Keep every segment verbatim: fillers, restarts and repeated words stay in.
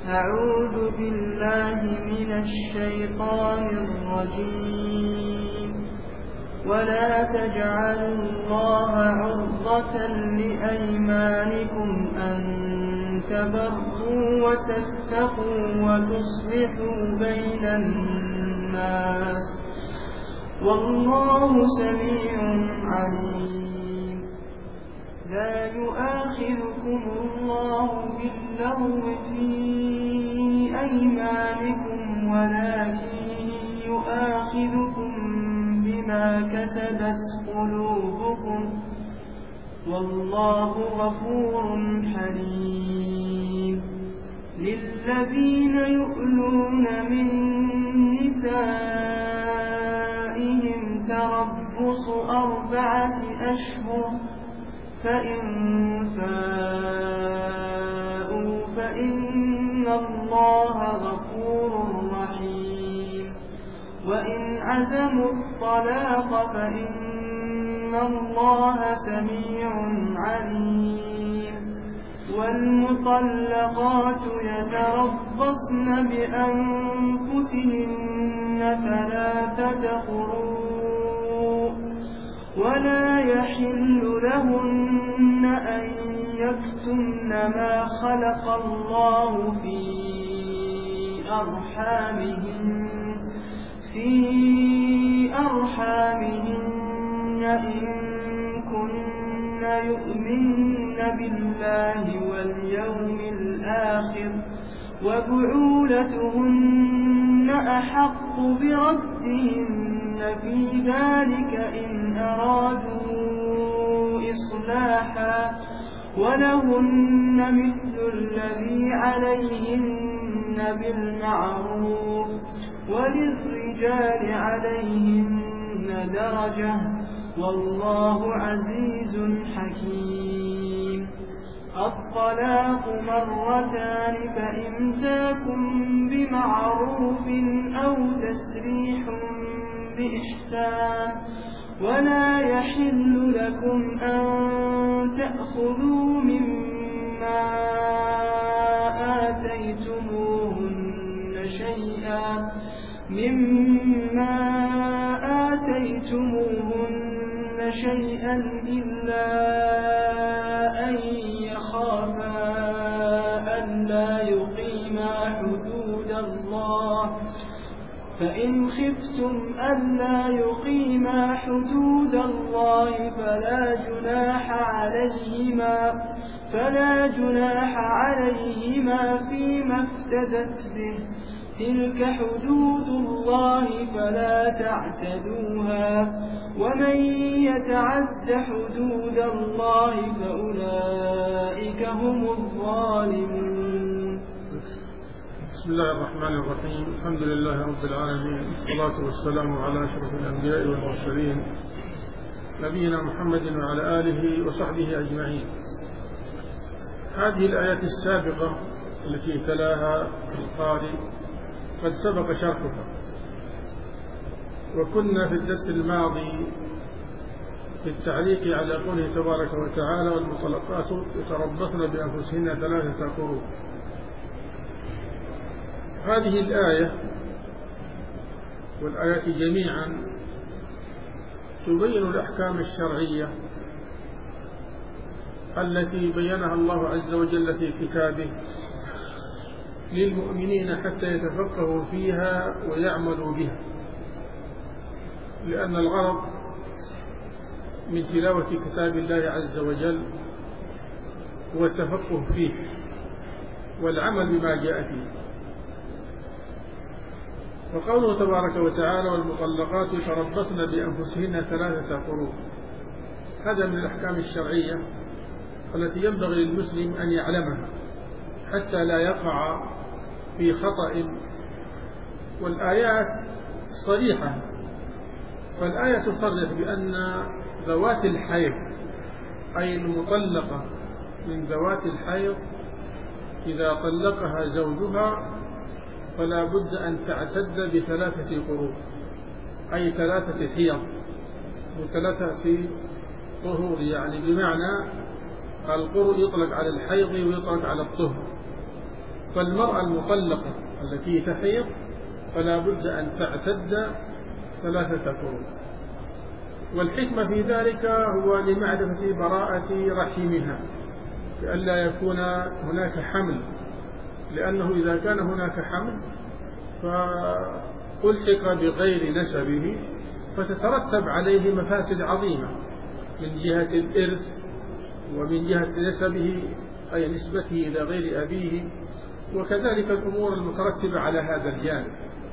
أعوذ بالله من الشيطان الرجيم ولا تجعلوا الله عرضة لأيمانكم أن تبروا وتتقوا وتصلحوا بين الناس والله سميع عليم. لا يؤاخذكم الله باللغو في أيمانكم ولكن يؤاخذكم بما كسبت قلوبكم والله غفور حليم. للذين يؤلون من نسائهم تربص أربعة أشهر فإن فاءوا فإن الله غفور رحيم. وإن عزموا الطلاق فإن الله سميع عليم. والمطلقات يتربصن بأنفسهن ثلاثة قروء ولا يحل لهن أن يكتمن ما خلق الله في أرحامهن في أرحامهن إن كن يؤمن بالله واليوم الآخر وبعولتهن أحق بردهن في ذلك إن أرادوا إصلاحا ولهن مثل الذي عليهن بالمعروف وللرجال عليهن درجة والله عزيز حكيم. الطلاق مرتان فإمساك بمعروف أو تسريح بإحسان ولا يحل لكم أن تأخذوا مما آتيتموهن شيئا مما آتيتموهن شيئا إلا أن يخافا ألا يقيما حدود الله فإن خفتم ألا يقيما حدود الله فلا جناح عليهما فلا جناح عليهما فيما افتدت به تلك حدود الله فلا تعتدوها ومن يتعد حدود الله فأولئك هم الظالمون. بسم الله الرحمن الرحيم. الحمد لله رب العالمين والصلاة والسلام على أشرف الأنبياء والمرسلين نبينا محمد وعلى آله وصحبه أجمعين. هذه الآيات السابقة التي تلاها القارئ قد سبق شرحها، وكنا في الدرس الماضي في التعليق على قوله تبارك وتعالى والمطلقات يتربصن بأنفسهن ثلاثة قروء. هذه الآية والآيات جميعا تبين الأحكام الشرعية التي بينها الله عز وجل في كتابه للمؤمنين حتى يتفقهوا فيها ويعملوا بها، لأن الغرض من تلاوة كتاب الله عز وجل هو التفقه فيه والعمل بما جاء فيه. وقوله تبارك وتعالى والمطلقات يتربصن بأنفسهن ثلاثة قروء، هذا من الأحكام الشرعية التي ينبغي للمسلم أن يعلمها حتى لا يقع في خطأ. والآيات صريحة، فالآية تصرح بأن ذوات الحيض أي المطلقة من ذوات الحيض إذا طلقها زوجها فلا بد أن تعتد بثلاثة قروء، أي ثلاثة حيض وثلاثة طهور، يعني بمعنى القروء يطلق على الحيض ويطلق على الطهر. فالمرأة المطلقة التي تحيض فلا بد أن تعتد ثلاثة قرون. والحكمة في ذلك هو لمعرفة براءة رحمها لئلا يكون هناك حمل، لأنه إذا كان هناك حمل فألحق بغير نسبه فتترتب عليه مفاسد عظيمة من جهة الإرث ومن جهة نسبه أي نسبته إلى غير أبيه، وكذلك الأمور المترتبة على هذا الجانب.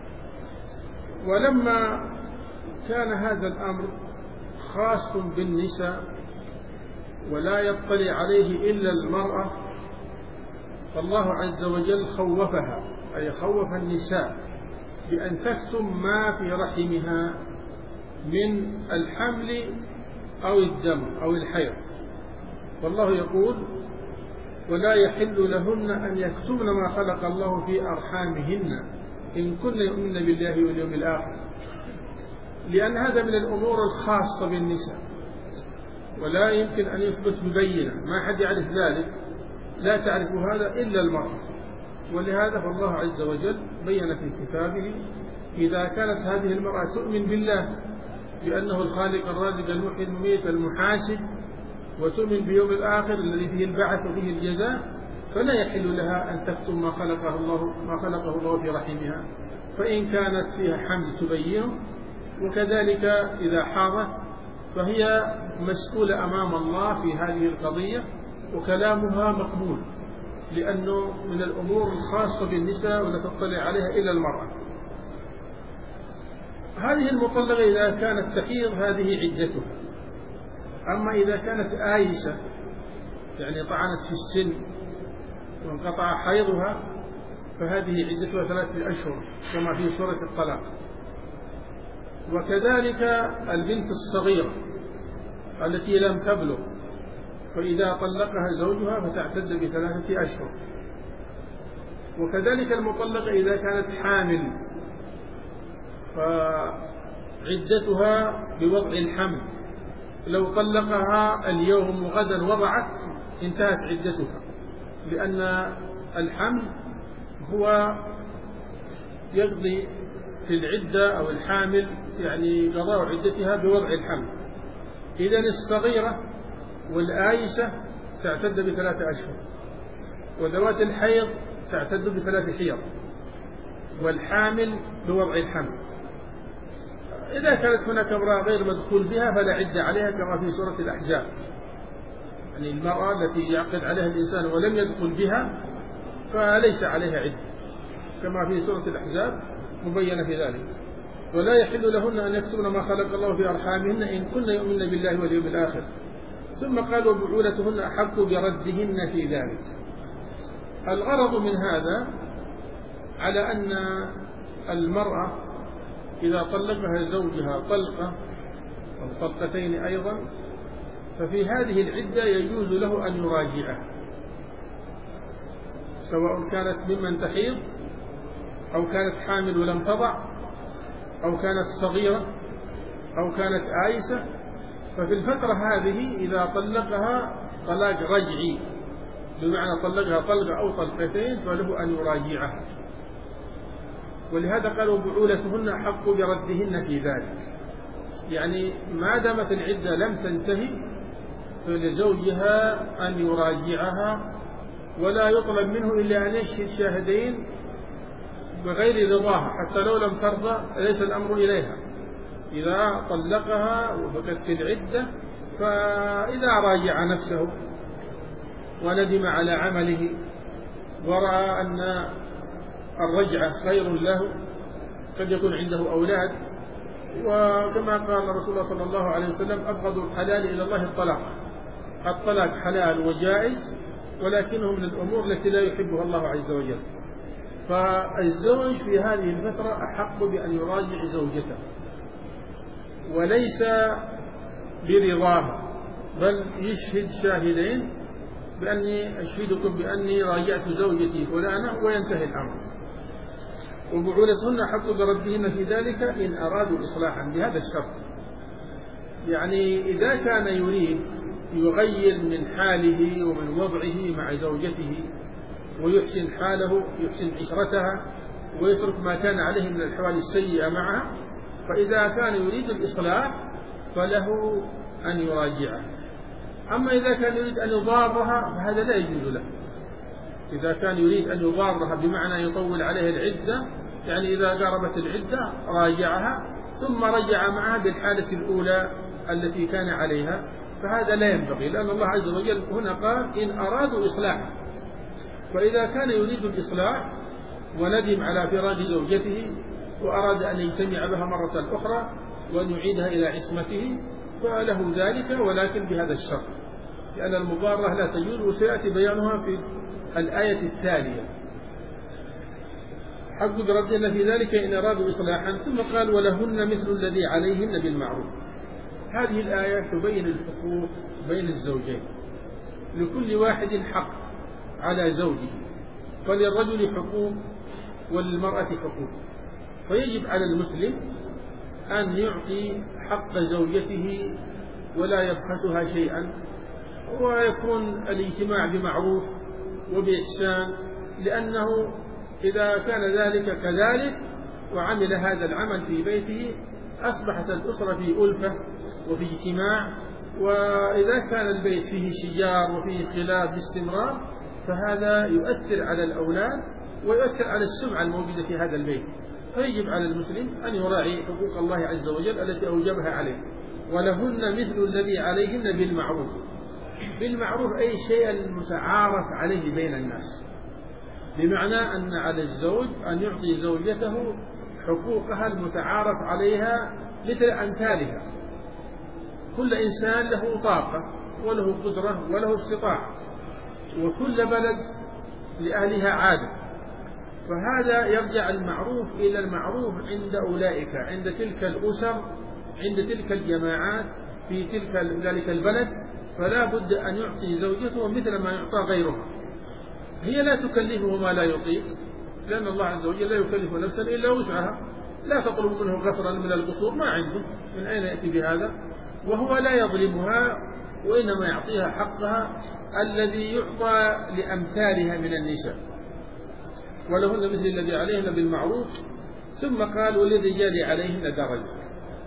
ولما كان هذا الأمر خاص بالنساء ولا يطلع عليه إلا المرأة، فالله عز وجل خوفها أي خوف النساء بأن تكتم ما في رحمها من الحمل أو الدم أو الحيض. والله يقول: ولا يحل لهن أن يكتمن ما خلق الله في أرحامهن إن كن يؤمن بالله واليوم الآخر، لأن هذا من الأمور الخاصة بالنساء ولا يمكن أن يثبت ببينة، ما حد يعرف ذلك، لا تعرف هذا إلا المرأة. ولهذا فالله عز وجل بين في كتابه: إذا كانت هذه المرأة تؤمن بالله بأنه الخالق الرازق المحيي المميت المحاسب، وتؤمن بيوم الآخر الذي فيه البعث وفيه الجزاء، فلا يحل لها أن تكتم ما خلقه الله ما خلقه الله في رحمها، فإن كانت فيها حمل تبينه، وكذلك إذا حاضت فهي مسؤولة أمام الله في هذه القضية وكلامها مقبول، لأنه من الأمور الخاصة بالنساء ولا تطلع عليها إلا المرأة. هذه المطلقة إذا كانت تحيض هذه عدتها. أما إذا كانت آيسة يعني طعنت في السن وانقطع حيضها فهذه عدتها ثلاثة أشهر كما في سورة الطلاق. وكذلك البنت الصغيرة التي لم تبلغ، فإذا طلقها زوجها فتعتد بثلاثة أشهر. وكذلك المطلقة إذا كانت حامل فعدتها بوضع الحمل، لو طلقها اليوم وغدا وضعت انتهت عدتها، لأن الحمل هو يقضي في العدة أو الحامل يعني قضاء عدتها بوضع الحمل. إذن الصغيرة والآيسة تعتد بثلاثة أشهر، وذوات الحيض تعتد بثلاث حيض، والحامل بوضع الحمل. إذا كانت هناك امرأة غير مدخول بها فلا عدة عليها كما في سورة الأحزاب، يعني المرأة التي يعقد عليها الإنسان ولم يدخل بها فليس عليها عدة كما في سورة الأحزاب مبينة في ذلك. ولا يحل لهن أن يكتمن ما خلق الله في أرحامهن إن كن يؤمن بالله واليوم الآخر. ثم قالوا بعولتهن أحق بردهن في ذلك. الغرض من هذا على أن المرأة إذا طلقها زوجها طلقة أو طلقتين أيضا ففي هذه العدة يجوز له أن يراجعها، سواء كانت ممن تحيض أو كانت حامل ولم تضع أو كانت صغيرة أو كانت آيسة. ففي الفترة هذه إذا طلقها طلاق رجعي بمعنى طلقها طلقة أو طلقتين فله أن يراجعها. ولهذا قالوا بعولتهن حق بردهن في ذلك، يعني ما دامت العدة لم تنتهي فلزوجها أن يراجعها، ولا يطلب منه إلا أن يشهد شاهدين بغير رضاها حتى لو لم ترضى، ليس الأمر إليها. إذا طلقها وبقت في العدة فإذا راجع نفسه وندم على عمله ورأى أن الرجعة خير له، قد يكون عنده أولاد، وكما قال رسول الله صلى الله عليه وسلم: أبغض الحلال إلى الله الطلاق. الطلاق حلال وجائز، ولكنه من الأمور التي لا يحبها الله عز وجل. فالزوج في هذه الفترة أحق بأن يراجع زوجته وليس برضاها، بل يشهد شاهدين بأني أشهدكم بأني راجعت زوجتي فلانة وينتهي الأمر. وبعولتهن حق بردهن في ذلك إن أرادوا إصلاحا، بهذا الشرط. يعني إذا كان يريد يغير من حاله ومن وضعه مع زوجته ويحسن حاله، يحسن عشرتها، ويترك ما كان عليه من الأحوال السيئة معها. فإذا كان يريد الإصلاح فله أن يراجعه. أما إذا كان يريد أن يضارها فهذا لا يجوز له. إذا كان يريد أن يضارها بمعنى يطول عليه العدة، يعني إذا قاربت العدة راجعها ثم رجع معها بالحالة الأولى التي كان عليها، فهذا لا ينبغي، لأن الله عز وجل هنا قال إن أرادوا إصلاحا. فإذا كان يريد الإصلاح وندم على فراق زوجته وأراد أن يجتمع بها مرة أخرى وأن يعيدها إلى عصمته فله ذلك، ولكن بهذا الشرط، لأن المضارة لا تجوز، وسيأتي بيانها في الآية التالية. حق ربنا في ذلك إن أرادوا إصلاحا. ثم قال ولهن مثل الذي عليهن بالمعروف. هذه الآية تبين الحقوق بين الزوجين، لكل واحد حق على زوجه، فللرجل حقوق وللمرأة حقوق، فيجب على المسلم أن يعطي حق زوجته ولا يبخسها شيئا، ويكون الاجتماع بمعروف وبإحسان، لأنه إذا كان ذلك كذلك وعمل هذا العمل في بيته أصبحت الأسرة في ألفة وفي اجتماع. وإذا كان البيت فيه شجار وفيه خلاف باستمرار فهذا يؤثر على الأولاد ويؤثر على السمعة الموجودة في هذا البيت. فيجب على المسلم أن يراعي حقوق الله عز وجل التي أوجبها عليه. ولهن مثل الذي عليهن بالمعروف. بالمعروف أي شيء المتعارف عليه بين الناس، بمعنى أن على الزوج أن يعطي زوجته حقوقها المتعارف عليها مثل أمثالها. كل إنسان له طاقة وله قدرة وله استطاعة، وكل بلد لأهلها عادة، فهذا يرجع المعروف إلى المعروف عند أولئك، عند تلك الأسر، عند تلك الجماعات في تلك ذلك البلد. فلا بد أن يعطي زوجته مثل ما يعطى غيرها. هي لا تكلفه ما لا يطيق، لأن الله عز وجل لا يكلف نفسا إلا وسعها. لا تطلب منه قصرا من القصور، ما عنده، من أين يأتي بهذا؟ وهو لا يظلمها، وإنما يعطيها حقها الذي يعطى لأمثالها من النساء. ولهن مثل الذي عليهن بالمعروف. ثم قال وللرجال عليهن درجة.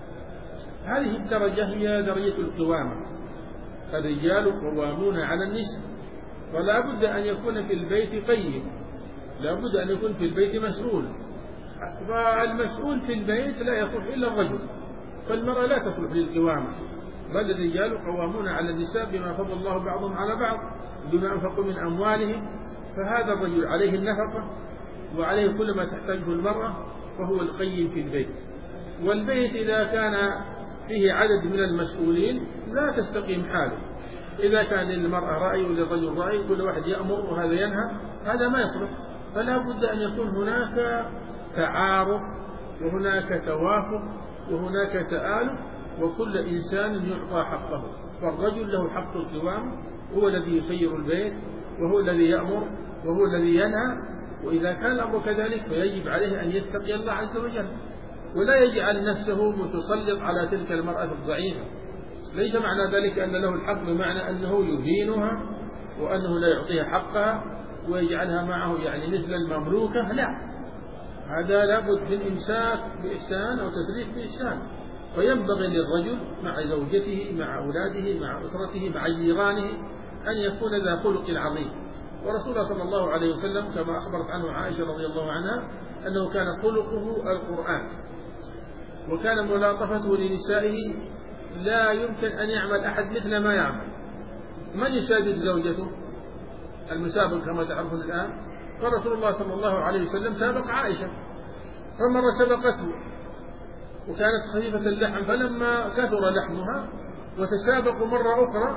هذه الدرجة هي درجة القوامة. الرجال قوامون على النساء، ولا بد أن يكون في البيت قيم، لا بد أن يكون في البيت مسؤول. فالمسؤول في البيت لا يصلح إلا الرجل، فالمرأة لا تصلح للقوامة، بل الرجال قوامون على النساء بما فضل الله بعضهم على بعض بما أنفقوا من أموالهم. فهذا الرجل عليه النفقة وعليه كل ما تحتاجه المرأة، فهو القيم في البيت. والبيت إذا كان فيه عدد من المسؤولين لا تستقيم حاله. إذا كان للمرأة رأي وللرجل رأي، كل واحد يأمر وهذا ينهى، هذا ما يصلح. فلا بد أن يكون هناك تعارف وهناك توافق وهناك تآلف، وكل إنسان يعطى حقه. فالرجل له حق القوام، هو الذي يسير البيت وهو الذي يأمر وهو الذي ينهى. وإذا كان الأمر كذلك فيجب عليه أن يتقي الله عز وجل، ولا يجعل نفسه متسلط على تلك المرأة الضعيفة. ليس معنى ذلك أن له الحق بمعنى أنه يهينها وأنه لا يعطيها حقها ويجعلها معه يعني مثل المملوكة، لا، هذا لابد من إمساك بإحسان أو تسريح بإحسان. فينبغي للرجل مع زوجته مع أولاده مع أسرته مع جيرانه أن يكون ذا خلق عظيم. ورسول الله صلى الله عليه وسلم كما أخبرت عنه عائشة رضي الله عنها أنه كان خلقه القرآن، وكان ملاطفته لنسائه لا يمكن أن يعمل أحد مثل ما يعمل. من يسابق زوجته؟ المسابق كما تعرفون الآن. فرسول الله صلى الله عليه وسلم سابق عائشة، فمرة سبقته وكانت خفيفة اللحم، فلما كثر لحمها وتسابقوا مرة أخرى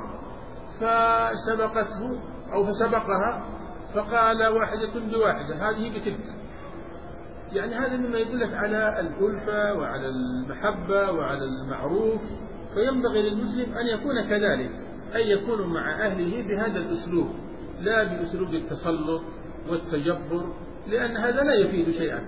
فسبقته أو فسبقها، فقال واحدة بواحدة هذه بتلك. يعني هذا مما يدلك على الألفة وعلى المحبة وعلى المعروف. فينبغي للمسلم أن يكون كذلك، أن يكون مع أهله بهذا الأسلوب، لا بأسلوب التسلط والتجبر، لأن هذا لا يفيد شيئا.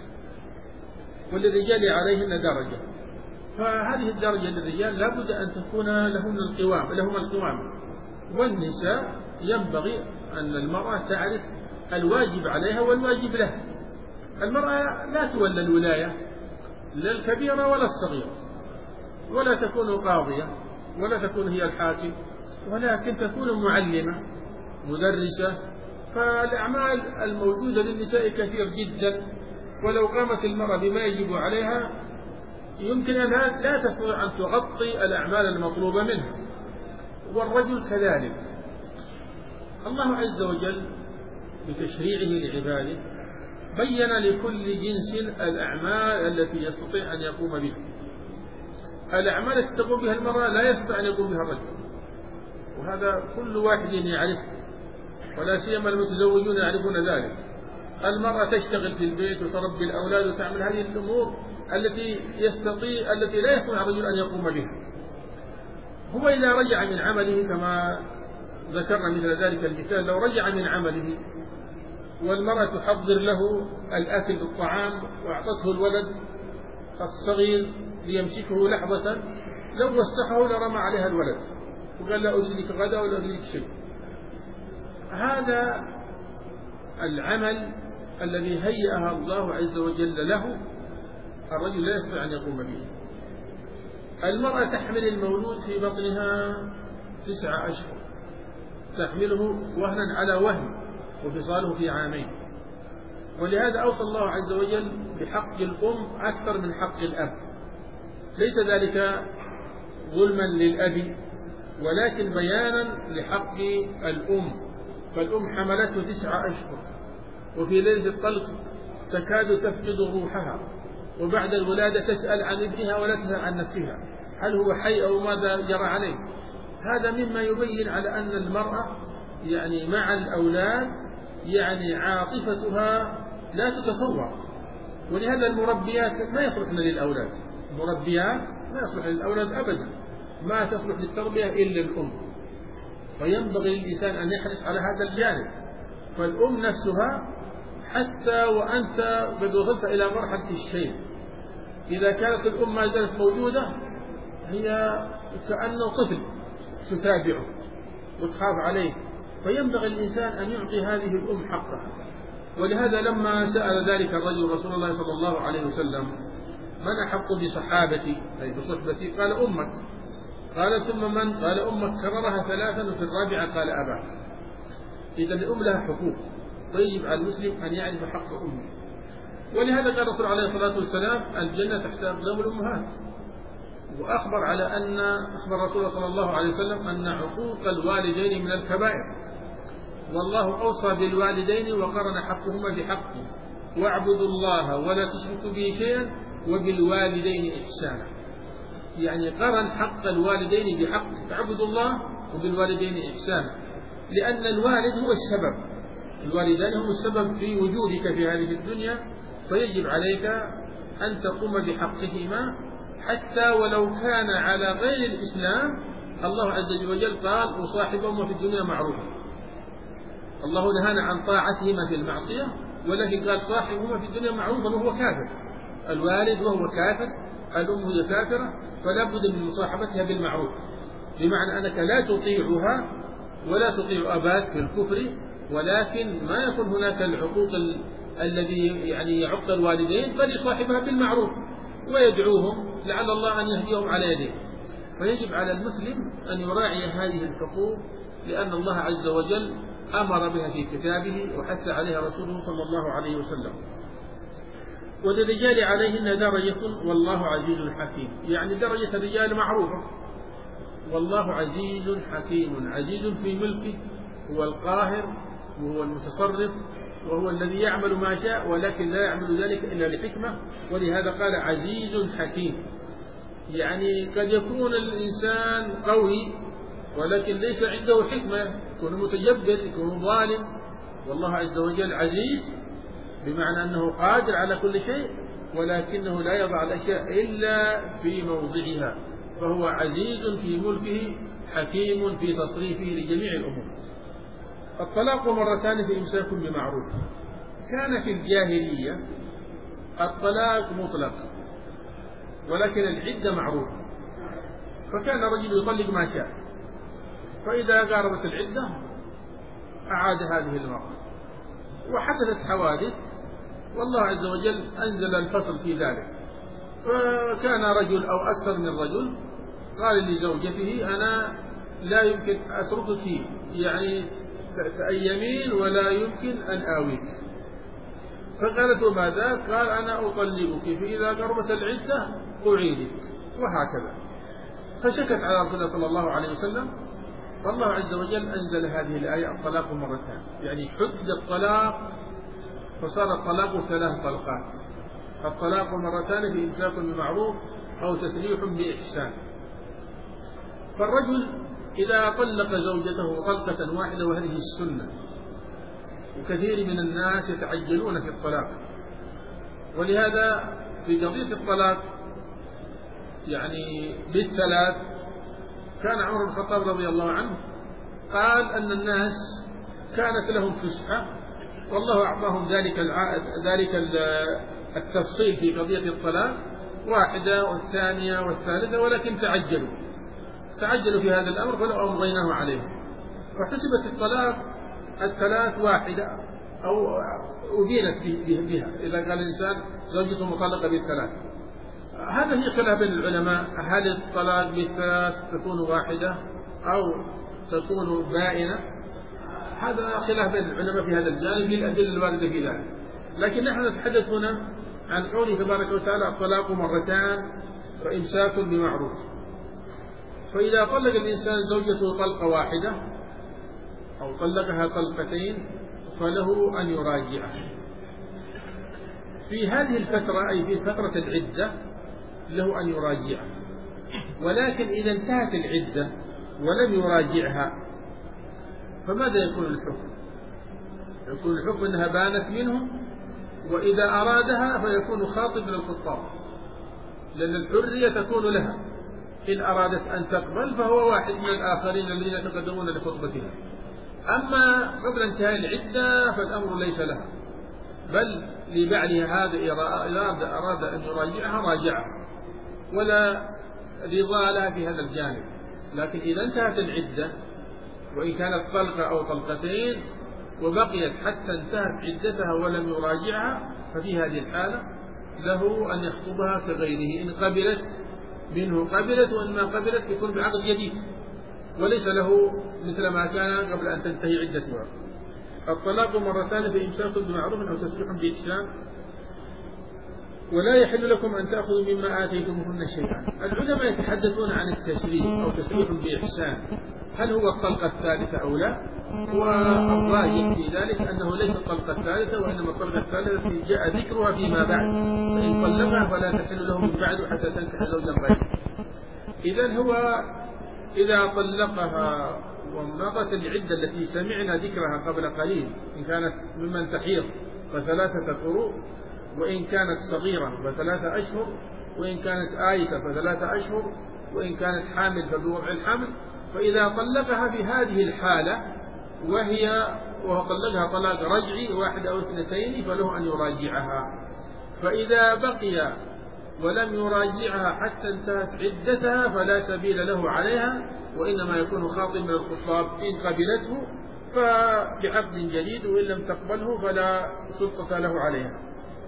وللرجال عليهن درجة. فهذه الدرجة للرجال لا بد أن تكون لهم القوام لهم القوام والنساء ينبغي أن المرأة تعرف الواجب عليها والواجب لها. المرأة لا تولى الولاية لا الكبيرة ولا الصغيرة، ولا تكون قاضية ولا تكون هي الحاكم، ولكن تكون معلمة مدرسة. فالأعمال الموجودة للنساء كثير جدا، ولو قامت المرأة بما يجب عليها يمكن أنها لا تستطيع أن تغطي الأعمال المطلوبة منها، والرجل كذلك. الله عز وجل بتشريعه لعباده بين لكل جنس الأعمال التي يستطيع أن يقوم بها. الأعمال التي تقوم بها المرأة لا يستطيع أن يقوم بها الرجل، وهذا كل واحد يعرف، ولا سيما المتزوجون يعرفون ذلك. المرأة تشتغل في البيت وتربي الأولاد وتعمل هذه الأمور التي يستطيع التي لا يستطيع الرجل أن يقوم بها. هو إذا رجع من عمله كما ذكرنا مثل ذلك المثال، لو رجع من عمله والمرأة تحضر له الأكل الطعام وأعطته الولد الصغير ليمسكه لحظة، لو وسخه لرمى عليها الولد وقال لا أريد لك غدا ولا أريد لك شيء. هذا العمل الذي هيئها الله عز وجل له الرجل لا يستطيع أن يقوم به. المرأة تحمل المولود في بطنها تسعة أشهر، تحمله وهنا على وهن وفصاله في عامين، ولهذا أوصى الله عز وجل بحق الأم أكثر من حق الأب. ليس ذلك ظلما للأب ولكن بيانا لحق الأم. فالأم حملته تسعة أشهر، وفي ليلة الطلق تكاد تفقد روحها، وبعد الولادة تسأل عن ابنها ولا تسأل عن نفسها، هل هو حي أو ماذا جرى عليه. هذا مما يبين على أن المرأة يعني مع الأولاد يعني عاطفتها لا تتصور. ولهذا المربيات ما يصلحن للأولاد، المربيات ما يصلح للأولاد أبدا، ما تصلح للتربية إلا الأم. فينبغي للإنسان أن يحرص على هذا الجانب. فالأم نفسها حتى وأنت قد وصلت إلى مرحلة الشيب، إذا كانت الأم ما زالت موجودة هي كأنه طفل تتابعه وتخاف عليه، فينبغي الإنسان أن يعطي هذه الأم حقها. ولهذا لما سأل ذلك الرجل رسول الله صلى الله عليه وسلم من أحق بصحابتي أي بصحبتي؟ قال أمك. قال ثم من؟ قال أمك. كررها ثلاثا، وفي الرابعة قال أباك. إذا الأم لها حقوق، فيجب على المسلم أن يعرف حق أمه. ولهذا قال الرسول عليه الصلاة والسلام الجنة تحت أقدام الأمهات، وأخبر على أن أخبر الرسول صلى الله عليه وسلم أن عقوق الوالدين من الكبائر، والله أوصى بالوالدين وقرن حقهما بحقه، واعبدوا الله ولا تشركوا به شيئا وبالوالدين إحسانا. يعني قرن حق الوالدين بحق، اعبدوا الله وبالوالدين إحسانا، لأن الوالد هو السبب، الوالدان هم السبب في وجودك في هذه الدنيا، فيجب عليك أن تقوم بحقهما حتى ولو كان على غير الإسلام. الله عز وجل قال وصاحبهما في الدنيا معروفا. الله نهانا عن طاعتهما في المعصية، ولكن قال صاحبهما في الدنيا معروفا وهو كافر. الوالد وهو كافر، الأم هي كافرة، فلا بد من مصاحبتها بالمعروف، بمعنى أنك لا تطيعها ولا تطيع أباك في الكفر، ولكن ما يكون هناك العقوق ال... الذي يعني يعق الوالدين، بل يصاحبها بالمعروف ويدعوهم لعل الله أن يهديهم على يديه. فيجب على المسلم أن يراعي هذه الحقوق، لأن الله عز وجل أمر بها في كتابه وحث عليها رسوله صلى الله عليه وسلم. وللرجال عليهن درجة والله عزيز حكيم، يعني درجة الرجال معروفة، والله عزيز حكيم. عزيز في ملكه، هو القاهر وهو المتصرف وهو الذي يعمل ما شاء، ولكن لا يعمل ذلك إلا لحكمة، ولهذا قال عزيز حكيم. يعني قد يكون الإنسان قوي ولكن ليس عنده حكمة، يكون متجبر، يكون ظالم، والله عز وجل عزيز بمعنى أنه قادر على كل شيء، ولكنه لا يضع الأشياء إلا في موضعها، فهو عزيز في ملكه حكيم في تصريفه لجميع الأمور. الطلاق مرتان في إمساك بمعروف. كان في الجاهلية الطلاق مطلق ولكن العدة معروفة، فكان الرجل يطلق ما شاء، فإذا قاربت العدة أعاد هذه المرأة، وحدثت حوادث والله عز وجل أنزل الفصل في ذلك. فكان رجل أو أكثر من رجل قال لزوجته أنا لا يمكن أتركك يعني تأيمين ولا يمكن أن آويك. فقالت وماذا؟ قال أنا أطلقك فإذا قربت العدة أعيدك، وهكذا. فشكت على رسول الله صلى الله عليه وسلم، فالله عز وجل أنزل هذه الآية الطلاق مرتان، يعني حد الطلاق فصار الطلاق ثلاث طلقات. الطلاق مرتان في إمساك بمعروف أو تسريح بإحسان. فالرجل إذا طلق زوجته طلقة واحدة وهذه السنة، وكثير من الناس يتعجلون في الطلاق، ولهذا في قضية الطلاق يعني بالثلاث كان عمر بن الخطاب رضي الله عنه قال أن الناس كانت لهم فسحة والله أعطاهم ذلك ذلك التفصيل في قضية الطلاق، واحدة والثانية والثالثة، ولكن تعجلوا تعجلوا في هذا الأمر فلو أمضيناه عليهم، وحسبت الطلاق الثلاث واحدة أو أبينت بها إذا قال الإنسان زوجته مطلقة بالثلاث. هذا هي خلاف بين العلماء، هل الطلاق بالثلاث تكون واحدة أو تكون بائنة؟ هذا خلاف بين العلماء في هذا الجانب للأدلة الواردة في ذلك. لكن نحن نتحدث هنا عن قوله تبارك وتعالى الطلاق مرتان فإمساك بمعروف. فإذا طلق الإنسان زوجته طلقة واحدة أو طلقها طلقتين فله أن يراجعها في هذه الفترة، أي في فترة العدة له أن يراجعها. ولكن إذا انتهت العدة ولم يراجعها فماذا يكون الحكم؟ يكون الحكم أنها بانت منه، وإذا أرادها فيكون خاطب للخطاب، لأن الحرية تكون لها. إن أرادت أن تقبل فهو واحد من الآخرين الذين يتقدمون لخطبتها. أما قبل انتهاء العدة فالأمر ليس لها، بل لبعلها هذا إذا أراد أن يراجعها راجعها ولا رضا لها في هذا الجانب. لكن إذا انتهت العدة وإن كانت طلقة أو طلقتين وبقيت حتى انتهت عدتها ولم يراجعها ففي هذه الحالة له أن يخطبها كغيره، إن قبلت منه قبلت، وإن ما قبلت يكون بعقد جديد وليس له مثل ما كان قبل أن تنتهي عدتها. الطلاق مرتان في إمساك بمعروف أو تسريح بإحسان ولا يحل لكم أن تأخذوا مما آتيتموهن شيئا. العلماء يتحدثون عن التسريح أو تسريح بإحسان، هل هو الطلقة الثالثة أو لا؟ والراجح في ذلك أنه ليس الطلقة الثالثة، وإنما الطلقة الثالثة التي جاء ذكرها فيما بعد، فإن طلقها فلا تحل له من بعد حتى تنكح زوجا غيره. إذن هو إذا طلقها وانقضت العدة التي سمعنا ذكرها قبل قليل، إن كانت ممن تحيض فثلاثة قروء، وإن كانت صغيرة فثلاثة أشهر، وإن كانت آيسة فثلاثة أشهر، وإن كانت حامل فبوضع الحمل. فإذا طلقها في هذه الحالة وهي وطلقها طلاق رجعي واحد أو اثنتين فله أن يراجعها. فإذا بقي ولم يراجعها حتى انتهت عدتها فلا سبيل له عليها، وإنما يكون خاطب من الخطاب. إن قبلته فبعقد جديد، وإن لم تقبله فلا سلطة له عليها.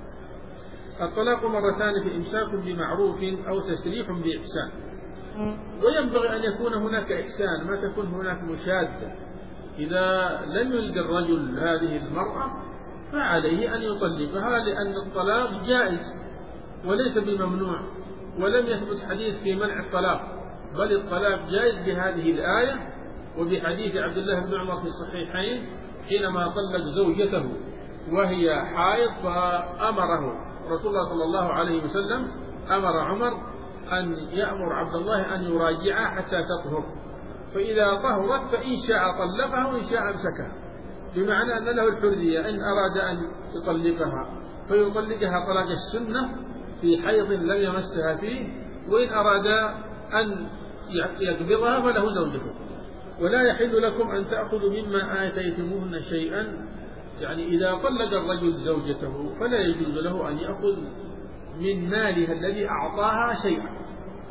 الطلاق مرتان في إمساك بمعروف أو تسريح بإحسان. وينبغي أن يكون هناك إحسان، ما تكون هناك مشادة. إذا لم يلد الرجل هذه المرأة فعليه أن يطلقها، لأن الطلاق جائز وليس بممنوع، ولم يثبت حديث في منع الطلاق، بل الطلاق جائز بهذه الآية وبحديث عبد الله بن عمر في الصحيحين حينما طلق زوجته وهي حائض فأمره رسول الله صلى الله عليه وسلم أمر عمر أن يأمر عبد الله أن يراجعها حتى تطهر، فإذا طهرت فإن شاء طلقها وإن شاء أمسكها، بمعنى أن له الحرية إن أراد أن يطلقها فيطلقها طلاق السنة في حيض لم يمسها فيه، وإن أراد أن يقبضها فله زوجته. ولا يحل لكم أن تأخذوا مما آتيتموهن شيئا، يعني إذا طلق الرجل زوجته فلا يجوز له أن يأخذ من مالها الذي أعطاها شيئا،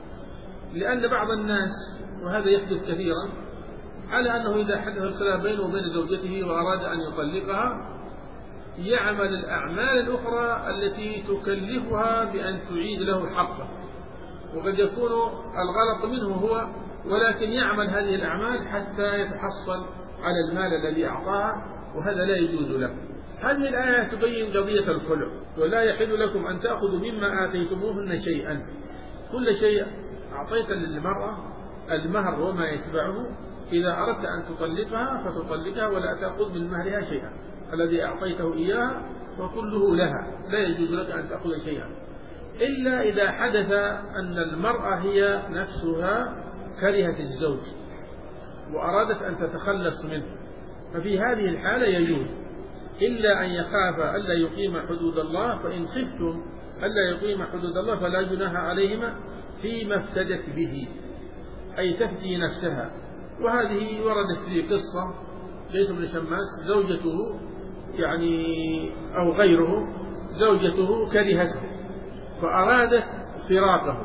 لأن بعض الناس وهذا يحدث كثيرا على أنه إذا حدث الخلاف بينه وبين زوجته وأراد أن يطلقها يعمل الأعمال الأخرى التي تكلفها بأن تعيد له حقه، وقد يكون الغلط منه هو، ولكن يعمل هذه الأعمال حتى يتحصل على المال الذي أعطاها، وهذا لا يجوز له. هذه الآية تبين قضية الخلع، ولا يحل لكم أن تأخذوا مما آتيتموهن شيئا. كل شيء أعطيت للمرأة المهر وما يتبعه، إذا أردت أن تطلقها فتطلقها ولا تأخذ من مهرها شيئا، الذي أعطيته إياها وكله لها، لا يجوز لك أن تأخذ شيئا، إلا إذا حدث أن المرأة هي نفسها كرهت الزوج وأرادت أن تتخلص منه، ففي هذه الحالة يجوز، إلا أن يخاف ألا يقيم حدود الله، فإن خفتم ألا يقيم حدود الله فلا جناح عليهما فيما افتدت به، أي تفدي نفسها. وهذه وردت في قصة قيس بن شماس، زوجته يعني أو غيره زوجته كرهته فأرادت فراقه،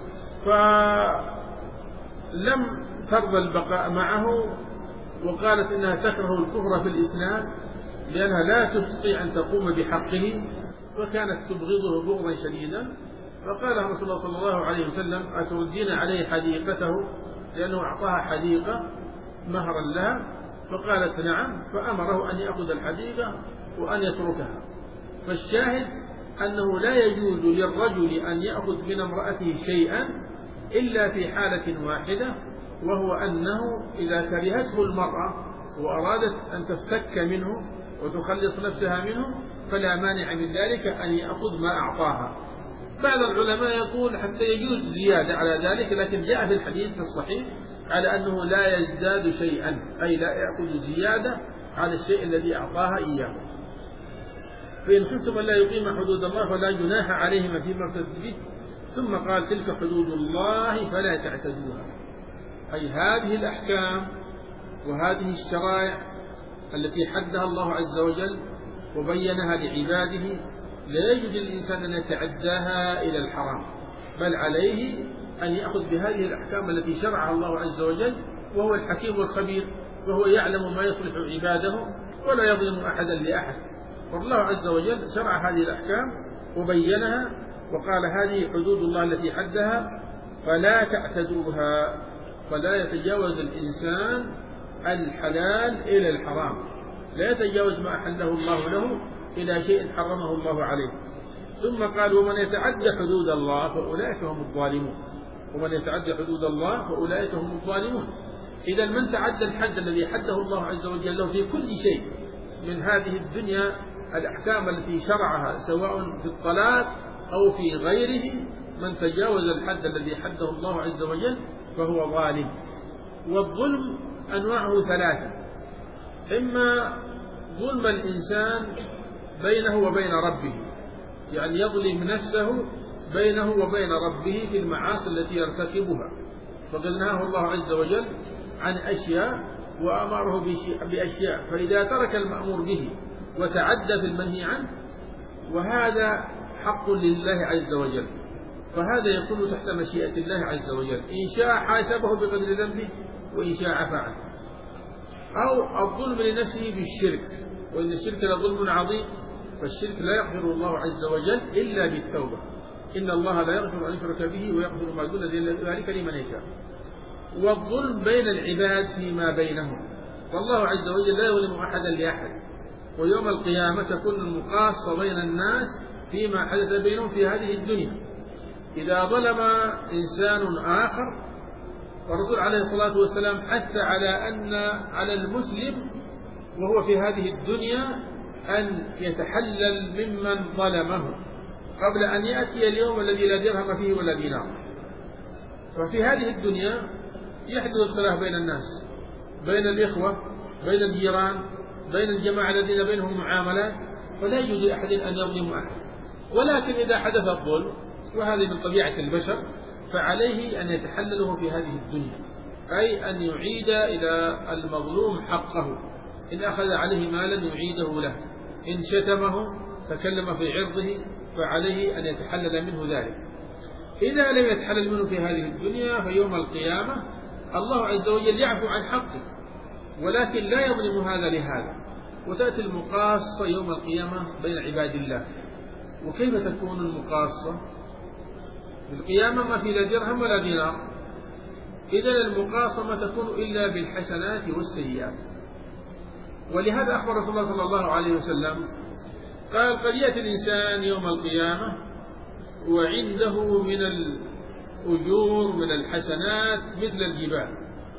فلم ترضى البقاء معه، وقالت إنها تكره الكفر في الإسلام لأنها لا تستطيع أن تقوم بحقه، وكانت تبغضه بغضا شديدا. فقال رسول الله صلى الله عليه وسلم: أتردين عليه حديقته، لأنه أعطاها حديقة مهرا لها، فقالت نعم، فأمره أن يأخذ الحديقة وأن يتركها. فالشاهد أنه لا يجوز للرجل أن يأخذ من امرأته شيئا إلا في حالة واحدة، وهو أنه إذا كرهته المرأة وأرادت أن تفتك منه وتخلص نفسها منه فلا مانع من ذلك أن يأخذ ما أعطاها. بعض العلماء يقول حتى يجوز زيادة على ذلك، لكن جاء في الحديث في الصحيح على أنه لا يزداد شيئا، أي لا يأخذ زيادة على الشيء الذي أعطاها إياه. فإن خفتم ألا يقيم حدود الله فلا جناح عليهما فيما افتدت به، ثم قال: تلك حدود الله فلا تعتدوها. أي هذه الأحكام وهذه الشرائع التي حدها الله عز وجل وبينها لعباده لا يجوز للإنسان أن يتعداها إلى الحرام، بل عليه أن يأخذ بهذه الأحكام التي شرعها الله عز وجل، وهو الحكيم الخبير، وهو يعلم ما يصلح عباده ولا يظلم أحدا لأحد. والله عز وجل شرع هذه الأحكام وبينها وقال: هذه حدود الله التي حدها فلا تعتدوها، فلا يتجاوز الإنسان الحلال إلى الحرام، لا يتجاوز ما أحله الله له إلى شيء حرمه الله عليه. ثم قال: ومن يتعدى حدود الله فأولئك هم الظالمون. ومن يتعدى حدود الله فأولئك هم الظالمون. إذا من تعدى الحد الذي حده الله عز وجل له في كل شيء من هذه الدنيا، الأحكام التي شرعها سواء في الطلاق أو في غيره، من تجاوز الحد الذي حده الله عز وجل فهو ظالم. والظلم أنواعه ثلاثة: إما ظلم الإنسان بينه وبين ربه، يعني يظلم نفسه بينه وبين ربه في المعاصي التي يرتكبها، فقد نهاه الله عز وجل عن أشياء وأمره بأشياء، فإذا ترك المأمور به وتعدى في المنهي عنه، وهذا حق لله عز وجل، فهذا يكون تحت مشيئة الله عز وجل، إن شاء حاسبه بقدر ذنبه وإن شاء عفى عنه. أو الظلم لنفسه بالشرك، وإن الشرك لظلم عظيم، فالشرك لا يغفر الله عز وجل إلا بالتوبة، إن الله لا يغفر أن يشرك به ويغفر ما دون ذلك لمن يشاء. والظلم بين العباد فيما بينهم، والله عز وجل لا يظلم أحدا لأحد، ويوم القيامة تكون المقاصة بين الناس فيما حدث بينهم في هذه الدنيا. إذا ظلم إنسان آخر، والرسول عليه الصلاة والسلام حث على أن على المسلم وهو في هذه الدنيا أن يتحلل ممن ظلمه قبل أن يأتي اليوم الذي لا درهم فيه ولا دينار. ففي هذه الدنيا يحدث الخلاف بين الناس، بين الإخوة، بين الجيران، بين الجماعة الذين بينهم معاملات، فلا يجوز لأحد أن يظلم أحد. ولكن إذا حدث الظلم، وهذه من طبيعة البشر، فعليه أن يتحلله في هذه الدنيا، أي أن يعيد إلى المظلوم حقه. إن أخذ عليه مالا يعيده له، إن شتمه تكلم في عرضه فعليه أن يتحلل منه ذلك. إذا لم يتحلل منه في هذه الدنيا فيوم القيامة الله عز وجل يعفو عن حقه، ولكن لا يظلم هذا لهذا، وتأتي المقاصة يوم القيامة بين عباد الله. وكيف تكون المقاصة؟ في القيامة ما في لا درهم ولا دينار، إذن المقاصة ما تكون إلا بالحسنات والسيئات. ولهذا أخبر رسول الله صلى الله عليه وسلم قال: قد يأتي الإنسان يوم القيامة وعنده من الأجور من الحسنات مثل الجبال،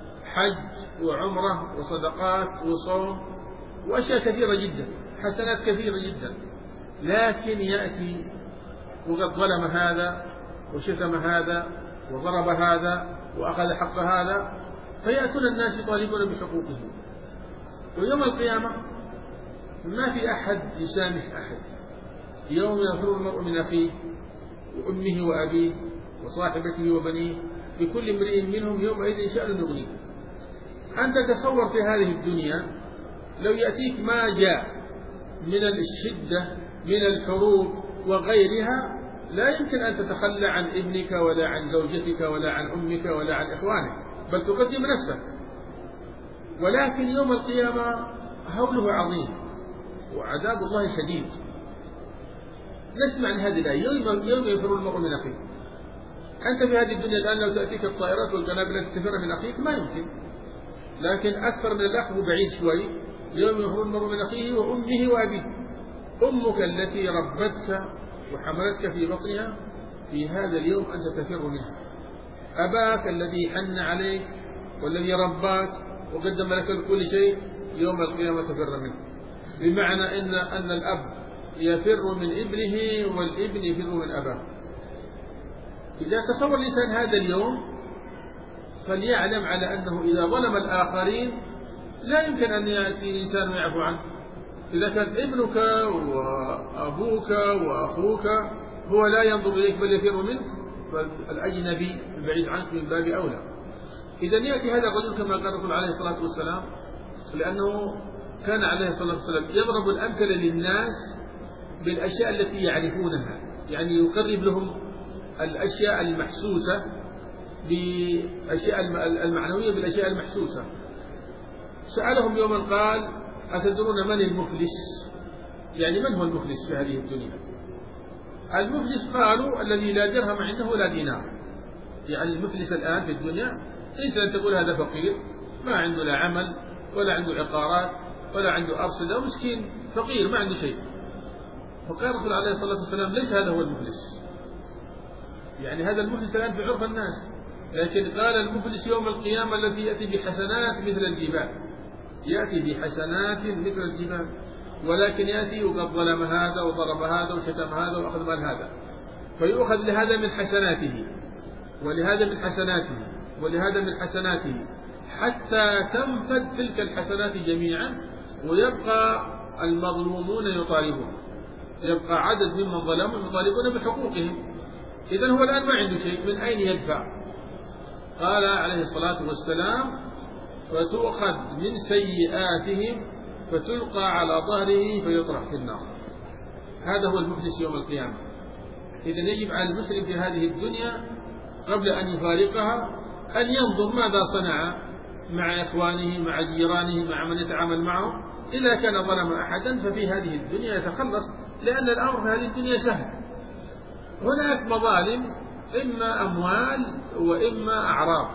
حج وعمرة وصدقات وصوم وأشياء كثيرة جدا، حسنات كثيرة جدا، لكن يأتي وقد ظلم هذا وشتم هذا وضرب هذا وأخذ حق هذا، فيأتون الناس يطالبون بحقوقه. ويوم القيامة ما في أحد يسامح أحد، يوم يفر المرء من أخيه وأمه وأبيه وصاحبته وبنيه لكل امرئ منهم يومئذ شأن يغنيه. أنت تصور في هذه الدنيا لو يأتيك ما جاء من الشدة من الحروب وغيرها، لا يمكن أن تتخلى عن ابنك ولا عن زوجتك ولا عن أمك ولا عن إخوانك، بل تقدم نفسك. ولكن يوم القيامة هوله عظيم وعذاب الله شديد. نسمع عن هذه الآية: يوم يوم يفر المرء من أخيه. أنت في هذه الدنيا الآن لو تأتيك الطائرات والقنابل التي تفر من أخيك ما يمكن، لكن أكثر من الأخ بعيد شوي. يوم يفر المرء من أخيه وأمه وأبيه. أمك التي ربتك وحملتك في بطنها في هذا اليوم أنت تفر منها. أباك الذي حن عليك والذي رباك وقدم لك كل شيء يوم القيامة تفر منه. بمعنى إن أن الأب يفر من ابنه والابن يفر من أباه. إذا تصور الإنسان هذا اليوم فليعلم على أنه إذا ظلم الآخرين لا يمكن أن يأتي الإنسان ويعفو عنه. إذا كان ابنك وأبوك وأخوك هو لا ينظر إليك بل يفر منه، فالأجنبي البعيد عنك من باب أولى. إذا يأتي هذا الرجل كما قال الرسول عليه الصلاة والسلام، لأنه كان عليه الصلاة والسلام يضرب الأمثلة للناس بالأشياء التي يعرفونها، يعني يقرب لهم الأشياء المحسوسة بالأشياء المعنوية بالأشياء المحسوسة. سألهم يوما قال: أتدرون من المفلس؟ يعني من هو المفلس في هذه الدنيا؟ المفلس قالوا: الذي لا درهم عنده ولا دينار. يعني المفلس الآن في الدنيا إنسان تقول هذا فقير ما عنده لا عمل ولا عنده عقارات ولا عنده أرصدة، مسكين فقير ما عنده شيء. فقال الرسول عليه الصلاة والسلام: ليس هذا هو المفلس. يعني هذا المفلس الآن في عرف الناس، لكن قال المفلس يوم القيامة الذي يأتي بحسنات مثل الجبال، يأتي بحسنات مثل الجبال، ولكن يأتي وقد ظلم هذا وضرب هذا وشتم هذا وأخذ مال هذا، فيؤخذ لهذا من حسناته ولهذا من حسناته ولهذا من حسناته حتى تنفد تلك الحسنات جميعا، ويبقى المظلومون يطالبون، يبقى عدد ممن ظلموا يطالبون بحقوقهم. إذن هو الآن ما عنده شيء، من أين يدفع؟ قال عليه الصلاة والسلام: فتؤخذ من سيئاتهم فتلقى على ظهره فيطرح في النار. هذا هو المفلس يوم القيامة. إذن يجب على المسلم في هذه الدنيا قبل أن يفارقها أن ينظر ماذا صنع مع إخوانه مع جيرانه مع من يتعامل معه. إذا كان ظلم أحدا ففي هذه الدنيا يتخلص، لأن الأمر في هذه الدنيا سهل. هناك مظالم إما أموال وإما أعراض،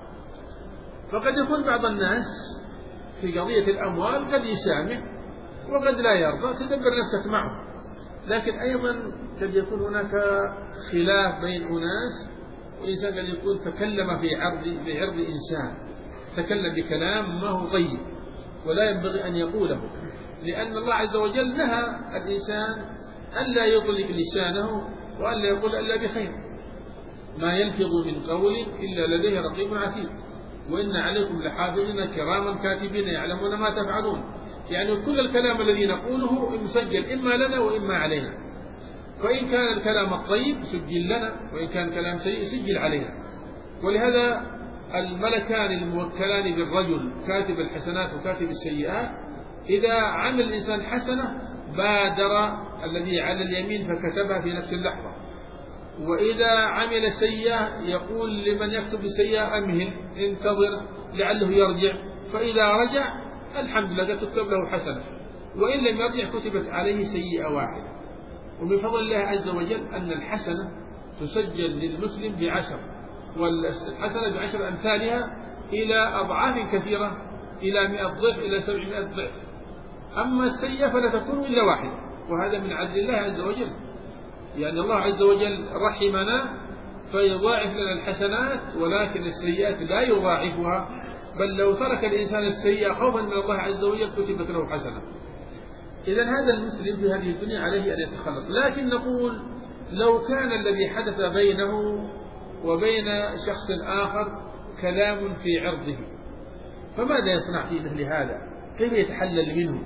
فقد يكون بعض الناس في قضية الأموال قد يسامح وقد لا يرضى، تدبر نفسك معه. لكن أيضا قد يكون هناك خلاف بين أناس، وإنسان قد يكون تكلم في عرض في عرض إنسان، تكلم بكلام ما هو طيب ولا ينبغي أن يقوله، لأن الله عز وجل نهى الإنسان ألا يطلق لسانه وألا يقول إلا بخير. ما يلفظ من قول إلا لديه رقيب عتيد وإن عليكم لحافظين كراما كاتبين يعلمون ما تفعلون. يعني كل الكلام الذي نقوله مسجل إما لنا وإما علينا، فإن كان الكلام الطيب سجل لنا، وإن كان كلام سيء سجل علينا. ولهذا الملكان الموكلان بالرجل كاتب الحسنات وكاتب السيئات، إذا عمل الإنسان حسنة بادر الذي على اليمين فكتبها في نفس اللحظة، وإذا عمل سيئة يقول لمن يكتب السيئة أمهل انتظر لعله يرجع، فإذا رجع الحمد لله تكتب له حسنة. وإن لم يرجع كتبت عليه سيئة واحدة. ومن فضل الله عز وجل أن الحسنة تسجل للمسلم بعشر، والحسنة بعشر أمثالها إلى أضعاف كثيرة، إلى مئة ضعف، إلى سبعمائة ضعف. أما السيئة فلا تكون إلا واحدة، وهذا من عدل الله عز وجل. يعني الله عز وجل رحمنا فيضاعف لنا الحسنات، ولكن السيئات لا يضاعفها، بل لو ترك الإنسان السيئة خوفا من الله عز وجل كتبت له حسنة. إذن هذا المسلم في هذه الدنيا عليه أن يتخلص. لكن نقول لو كان الذي حدث بينه وبين شخص آخر كلام في عرضه، فماذا يصنع في مثل هذا؟ كيف يتحلل منه؟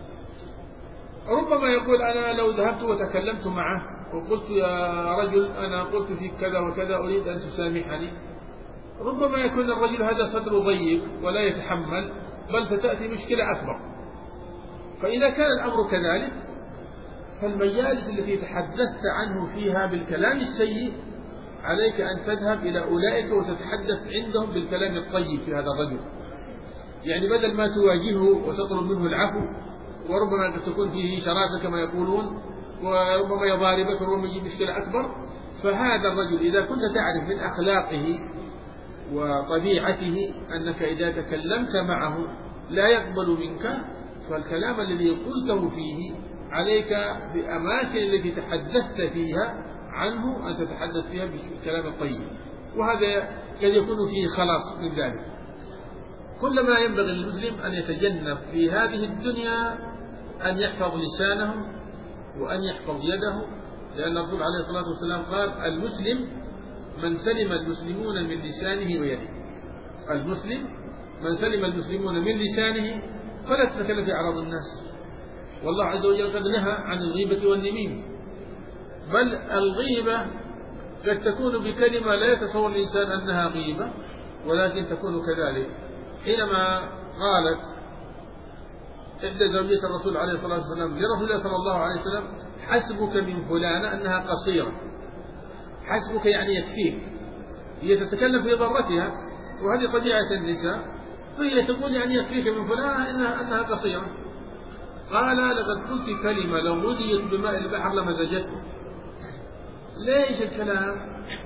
ربما يقول أنا لو ذهبت وتكلمت معه وقلت يا رجل أنا قلت فيك كذا وكذا أريد أن تسامحني، ربما يكون الرجل هذا صدره ضيق ولا يتحمل، بل فتأتي مشكلة أكبر. فإذا كان الأمر كذلك فالمجالس التي تحدثت عنه فيها بالكلام السيء عليك أن تذهب إلى أولئك وتتحدث عندهم بالكلام الطيب في هذا الرجل. يعني بدل ما تواجهه وتطلب منه العفو، وربما تكون فيه شراسة كما يقولون، وربما يضاربك وربما يجيب مشكلة أكبر، فهذا الرجل إذا كنت تعرف من أخلاقه وطبيعته أنك إذا تكلمت معه لا يقبل منك، فالكلام الذي قلته فيه عليك بأماكن التي تحدثت فيها عنه أن تتحدث فيها بالكلام الطيب، وهذا قد يكون فيه خلاص من ذلك. كلما ينبغي للمسلم أن يتجنب في هذه الدنيا أن يحفظ لسانه وأن يحفظ يده، لأن الرسول عليه الصلاة والسلام قال المسلم من سلم المسلمون من لسانه ويده. المسلم من سلم المسلمون من لسانه فلا تتكلم في أعراض الناس. والله عز وجل قد نهى عن الغيبة والنميمة، بل الغيبة قد تكون بكلمة لا يتصور الإنسان أنها غيبة، ولكن تكون كذلك. حينما قالت إحدى زوجات الرسول عليه الصلاة والسلام لرسول الله صلى الله عليه وسلم حسبك من فلانة أنها قصيرة، حسبك يعني يكفيك، هي تتكلم في ضرتها، وهذه طبيعة النساء، فهي تقول يعني يكفيك من فلانة إنها, أنها قصيرة. قال لقد قلت كلمة لو مديت بماء البحر لمزجته. ليش الكلام؟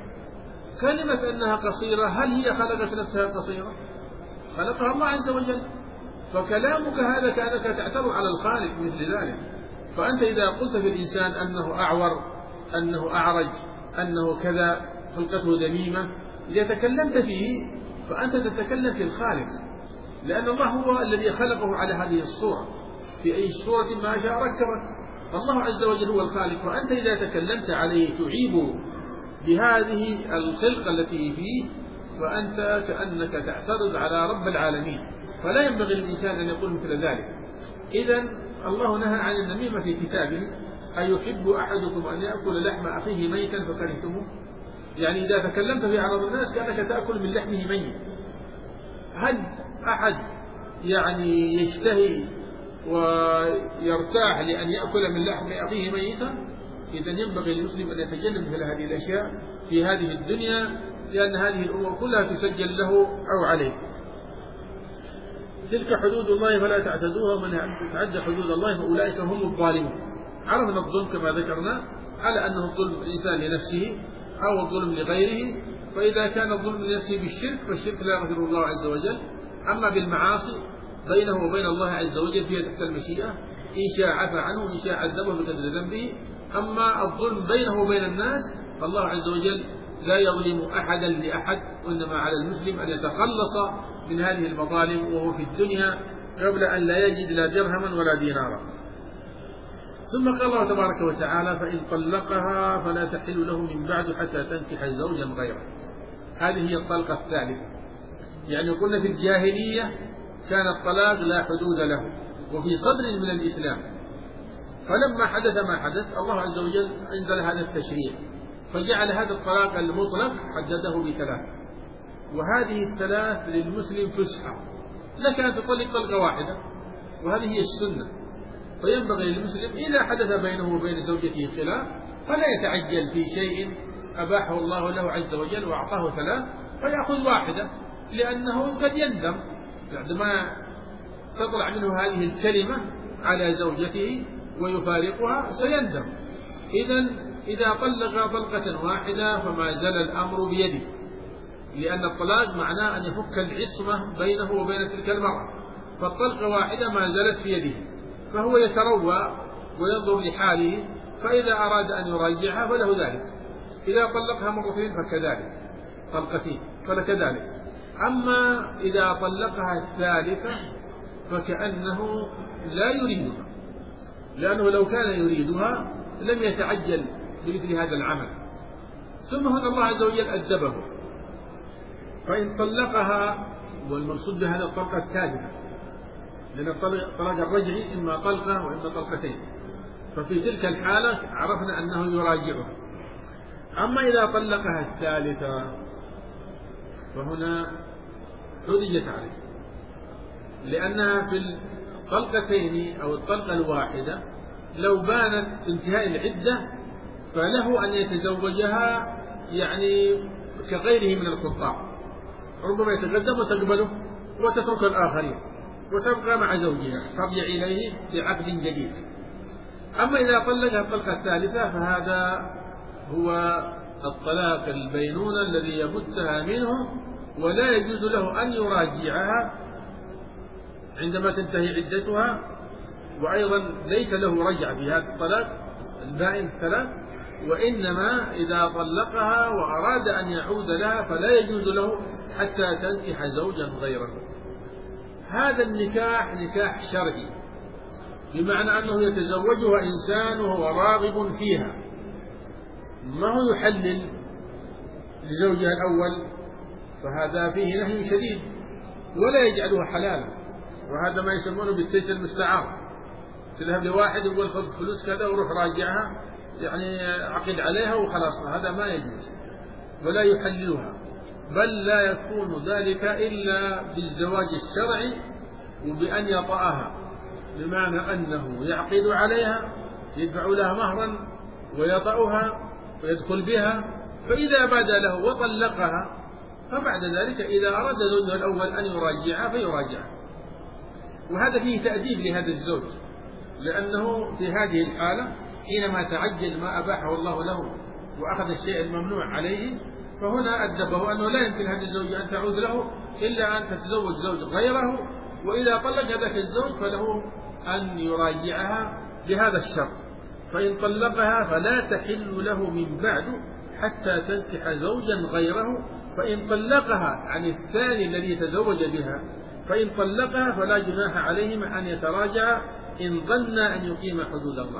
كلمة أنها قصيرة، هل هي خلقت نفسها قصيرة؟ خلقها الله عز وجل. فكلامك هذا كأنك تعترض على الخالق مثل ذلك. فأنت إذا قلت في الإنسان أنه أعور، أنه أعرج، أنه كذا، خلقته ذميمة، إذا تكلمت فيه فأنت تتكلم في الخالق، لأن الله هو الذي خلقه على هذه الصورة، في أي صورة ما شاء ركبك. فالله عز وجل هو الخالق، فأنت إذا تكلمت عليه تعيب بهذه الخلقة التي فيه، فأنت كأنك تعترض على رب العالمين، فلا ينبغي للإنسان أن يقول مثل ذلك. إذن الله نهى عن النميمة في كتابه: أيحب أحدكم أن يأكل لحم أخيه ميتا فكرهتموه؟ يعني إذا تكلمت في عرض الناس كأنك تأكل من لحمه ميت. هل أحد يعني يشتهي ويرتاح لأن يأكل من لحم أخيه ميتا؟ إذن ينبغي للمسلم أن يتجنب مثل هذه الأشياء في هذه الدنيا، لأن هذه الأمور كلها تسجل له أو عليه. تلك حدود الله فلا تعتدوها، ومن يتعدى حدود الله فأولئك هم الظالمون. عرفنا الظلم كما ذكرنا على أنه الظلم الإنسان لنفسه أو الظلم لغيره، فإذا كان الظلم لنفسه بالشرك فالشرك لا يغفر الله عز وجل. أما بالمعاصي بينه وبين الله عز وجل فيها تحت المشيئة، إن شاء عفى عنه وإن شاء عذبه بقدر ذنبه. أما الظلم بينه وبين الناس فالله عز وجل لا يظلم أحدا لأحد، وإنما على المسلم أن يتخلص من هذه المظالم وهو في الدنيا قبل أن لا يجد لا درهما ولا دينارا. ثم قال الله تبارك وتعالى: فإن طلقها فلا تحل له من بعد حتى تنكح زوجا غيره. هذه هي الطلقة الثالثة. يعني قلنا في الجاهلية كان الطلاق لا حدود له، وفي صدر من الإسلام، فلما حدث ما حدث الله عز وجل أنزل هذا التشريع، فجعل هذا الطلاق المطلق حدده بثلاث، وهذه الثلاث للمسلم فسحة، لك أن تطلق طلقة واحدة، وهذه هي السنة. فينبغي للمسلم إذا حدث بينه وبين زوجته خلاف فلا يتعجل في شيء أباحه الله له عز وجل وأعطاه ثلاث فيأخذ واحدة، لأنه قد يندم بعدما تطلع منه هذه الكلمة على زوجته ويفارقها سيندم. إذن إذا طلق طلقة واحدة فما زال الأمر بيده، لأن الطلاق معناه أن يفك العصمة بينه وبين تلك المرأة، فالطلقة واحدة ما زالت في يده، فهو يتروى وينظر لحاله، فإذا أراد أن يراجعها فله ذلك، إذا طلقها مرتين فكذلك، طلقتين فلكذلك. أما إذا طلقها الثالثة فكأنه لا يريدها، لأنه لو كان يريدها لم يتعجل بمثل هذا العمل. ثم هنا الله عز وجل أدبه، فإن طلقها، والمقصود بهذا الطلقة الثالثة، لأن الطلاق الرجعي إما طلقة وإما طلقتين، ففي تلك الحالة عرفنا أنه يراجعها. أما إذا طلقها الثالثة فهنا حجت عليه، لأنها في الطلقتين أو الطلقة الواحدة لو بانت انتهاء العدة فله أن يتزوجها يعني كغيره من القطاع، ربما يتقدم وتقبله وتترك الآخرين وتبقى مع زوجها ترجع إليه بعقد جديد. أما إذا طلقها الطلقة الثالثة فهذا هو الطلاق البينونة الذي يبتها منه، ولا يجوز له أن يراجعها عندما تنتهي عدتها، وأيضا ليس له رجع في هذا الطلاق البائن الثلاث، وإنما إذا طلقها وأراد أن يعود لها فلا يجوز له حتى تنكح زوجا غيره. هذا النكاح نكاح شرعي، بمعنى أنه يتزوجها إنسان وهو راغب فيها، ما هو يحلل لزوجها الأول، فهذا فيه نهي شديد، ولا يجعلها حلالا، وهذا ما يسمونه بالتيسير المستعار. تذهب لواحد يقول خذ فلوس كذا وروح راجعها، يعني عقد عليها وخلاص، هذا ما يجوز ولا يحللها، بل لا يكون ذلك إلا بالزواج الشرعي وبأن يطأها، بمعنى أنه يعقد عليها يدفع لها مهرا ويطأها ويدخل بها، فإذا بدا له وطلقها فبعد ذلك إذا أراد زوجها الأول أن يراجعها فيراجعها. وهذا فيه تأديب لهذا الزوج، لأنه في هذه الحالة حينما تعجل ما أباحه الله له وأخذ الشيء الممنوع عليه، فهنا أدبه أنه لا يمكن هذه الزوجة أن تعود له إلا أن تتزوج زوج غيره، وإذا طلق ذاك الزوج فله أن يراجعها بهذا الشرط، فإن طلقها فلا تحل له من بعد حتى تنكح زوجا غيره، فإن طلقها عن الثاني الذي تزوج بها، فإن طلقها فلا جناح عليهما أن يتراجعا إن ظن أن يقيم حدود الله.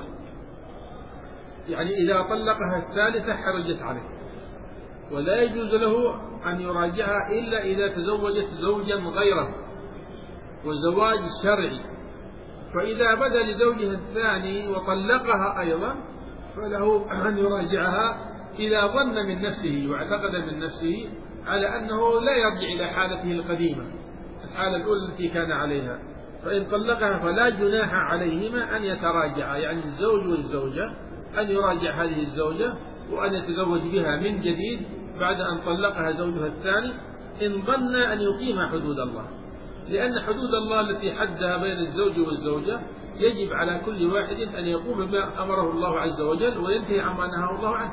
يعني إذا طلقها الثالثة حرجت عليه، ولا يجوز له أن يراجعها إلا إذا تزوجت زوجا غيره، والزواج شرعي. فإذا بدا لزوجها الثاني وطلقها أيضا فله أن يراجعها إذا ظن من نفسه واعتقد من نفسه على أنه لا يرجع إلى حالته القديمة، الحالة الأولى التي كان عليها. فإن طلقها فلا جناح عليهما أن يتراجعا، يعني الزوج والزوجة أن يراجع هذه الزوجة وأن يتزوج بها من جديد بعد أن طلقها زوجها الثاني، إن ظن أن يقيم حدود الله، لأن حدود الله التي حدها بين الزوج والزوجة يجب على كل واحد أن يقوم بما أمره الله عز وجل وينتهي عما نهاه الله عنه.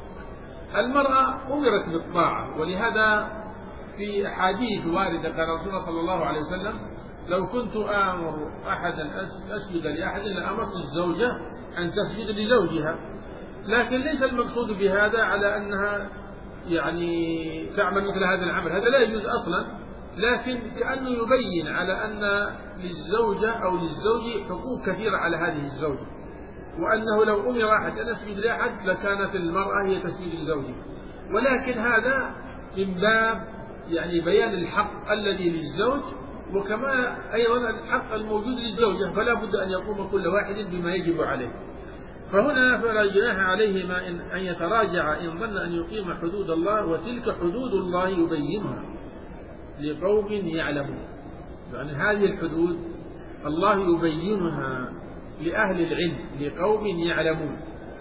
المرأة أمرت بالطاعة، ولهذا في أحاديث واردة قال رسول الله صلى الله عليه وسلم: لو كنت آمر أحدا أسجد لأحد لأمرت الزوجة أن تسجد لزوجها. لكن ليس المقصود بهذا على أنها يعني تعمل مثل هذا العمل، هذا لا يجوز أصلا، لكن كأنه يبين على أن للزوجة أو للزوج حقوق كثيرة على هذه الزوجة، وأنه لو أمر أحد أن يسجد لأحد لكانت المرأة هي تسجد لزوجها، ولكن هذا من باب يعني بيان الحق الذي للزوج، وكما أيضا الحق الموجود للزوجة، فلا بد أن يقوم كل واحد بما يجب عليه. فهنا فلا جناح عليهما أن يتراجع إن ظن أن يقيم حدود الله، وتلك حدود الله يبينها لقوم يعلمون. يعني هذه الحدود الله يبينها لأهل العلم لقوم يعلمون،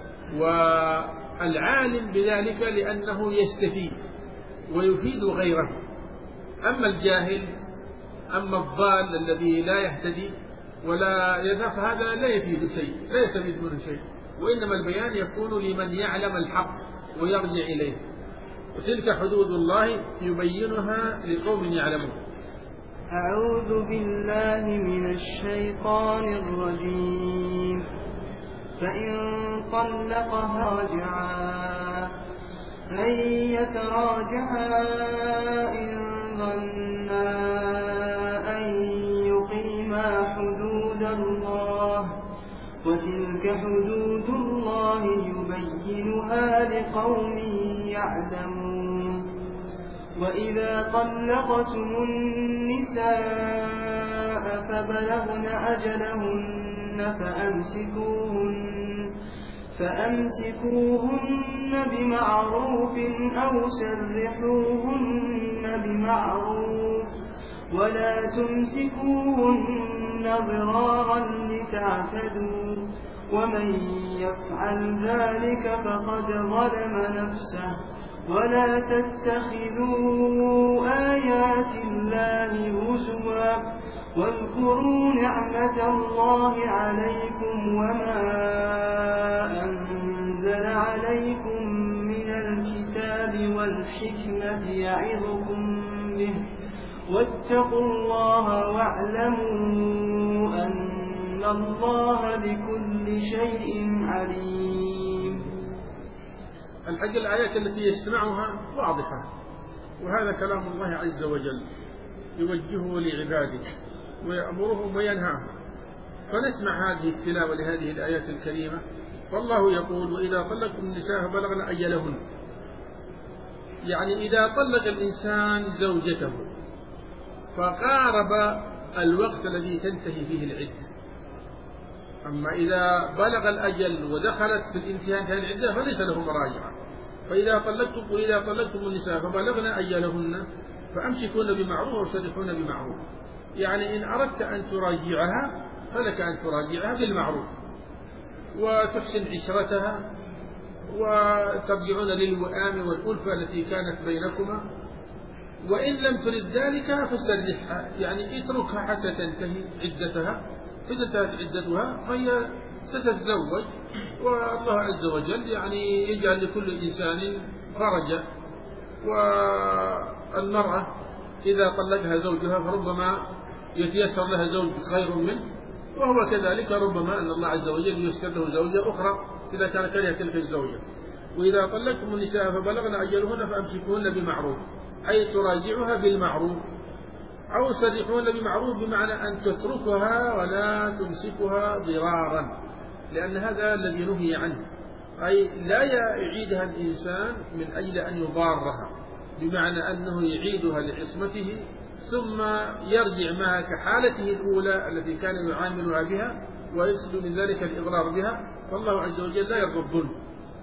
والعالم بذلك لأنه يستفيد ويفيد غيره. أما الجاهل، أما الضال الذي لا يهتدي، ولا يذهب، هذا لا يفيد شيء، لا يستفيد منه شيء، وإنما البيان يكون لمن يعلم الحق ويرجع إليه. وتلك حدود الله يبينها لقوم يعلمون. أعوذ بالله من الشيطان الرجيم. فإن طلقها راجعا أن يتراجعا إن ظنا أن يقيما حدود الله، وتلك حدود الله يبينها لقوم يعلمون. وإذا طلقتم النساء فبلغن أجلهن فأمسكوهن فأمسكوهن بمعروف أو سرحوهن بمعروف، ولا تمسكوهن ضرارا لتعتدوا، ومن يفعل ذلك فقد ظلم نفسه. ولا تتخذوا آيات الله هزوا، واذكروا نعمة الله عليكم وما أنزل عليكم من الكتاب والحكمة يعظكم به، واتقوا الله واعلموا أن الله بكل شيء عليم. الحق الآيات التي يسمعها واضحة، وهذا كلام الله عز وجل يوجهه لعباده ويأمرهم وينهاهم. فنسمع هذه التلاوة لهذه الآيات الكريمة. والله يقول: وإذا طلقتم النساء فبلغن أجلهن، يعني إذا طلق الإنسان زوجته فقارب الوقت الذي تنتهي فيه العدة. أما إذا بلغ الأجل ودخلت في الانتهاء انتهاء العدة فليس له مراجعة. فإذا طلقتم وإذا طلقتم النساء فبلغن أجلهن فأمسكون بمعروف وسرحون بمعروف، يعني إن أردت أن تراجعها فلك أن تراجعها بالمعروف وتحسن عشرتها وترجعون للوئام والألفة التي كانت بينكما. وإن لم ترد ذلك فسرحها، يعني اتركها حتى تنتهي عدتها، إذا انتهت عدتها فهي ستتزوج، والله عز وجل يعني يجعل لكل إنسان فرجا. والمرأة إذا طلقها زوجها فربما يتيسر لها زوج خير منه، وهو كذلك ربما أن الله عز وجل ييسر له زوجة أخرى إذا كان كره تلك الزوجة. وإذا طلقتم النساء فبلغن أجلهن فأمسكوهن بمعروف، أي تراجعها بالمعروف، أو سرحوهن بمعروف بمعنى أن تتركها ولا تمسكها ضرارا، لأن هذا الذي نهي عنه، أي لا يعيدها الإنسان من أجل أن يضارها، بمعنى أنه يعيدها لعصمته ثم يرجع معها كحالته الأولى التي كان يعاملها بها ويقصد من ذلك الإضرار بها. فالله عز وجل لا يرضى الظلم.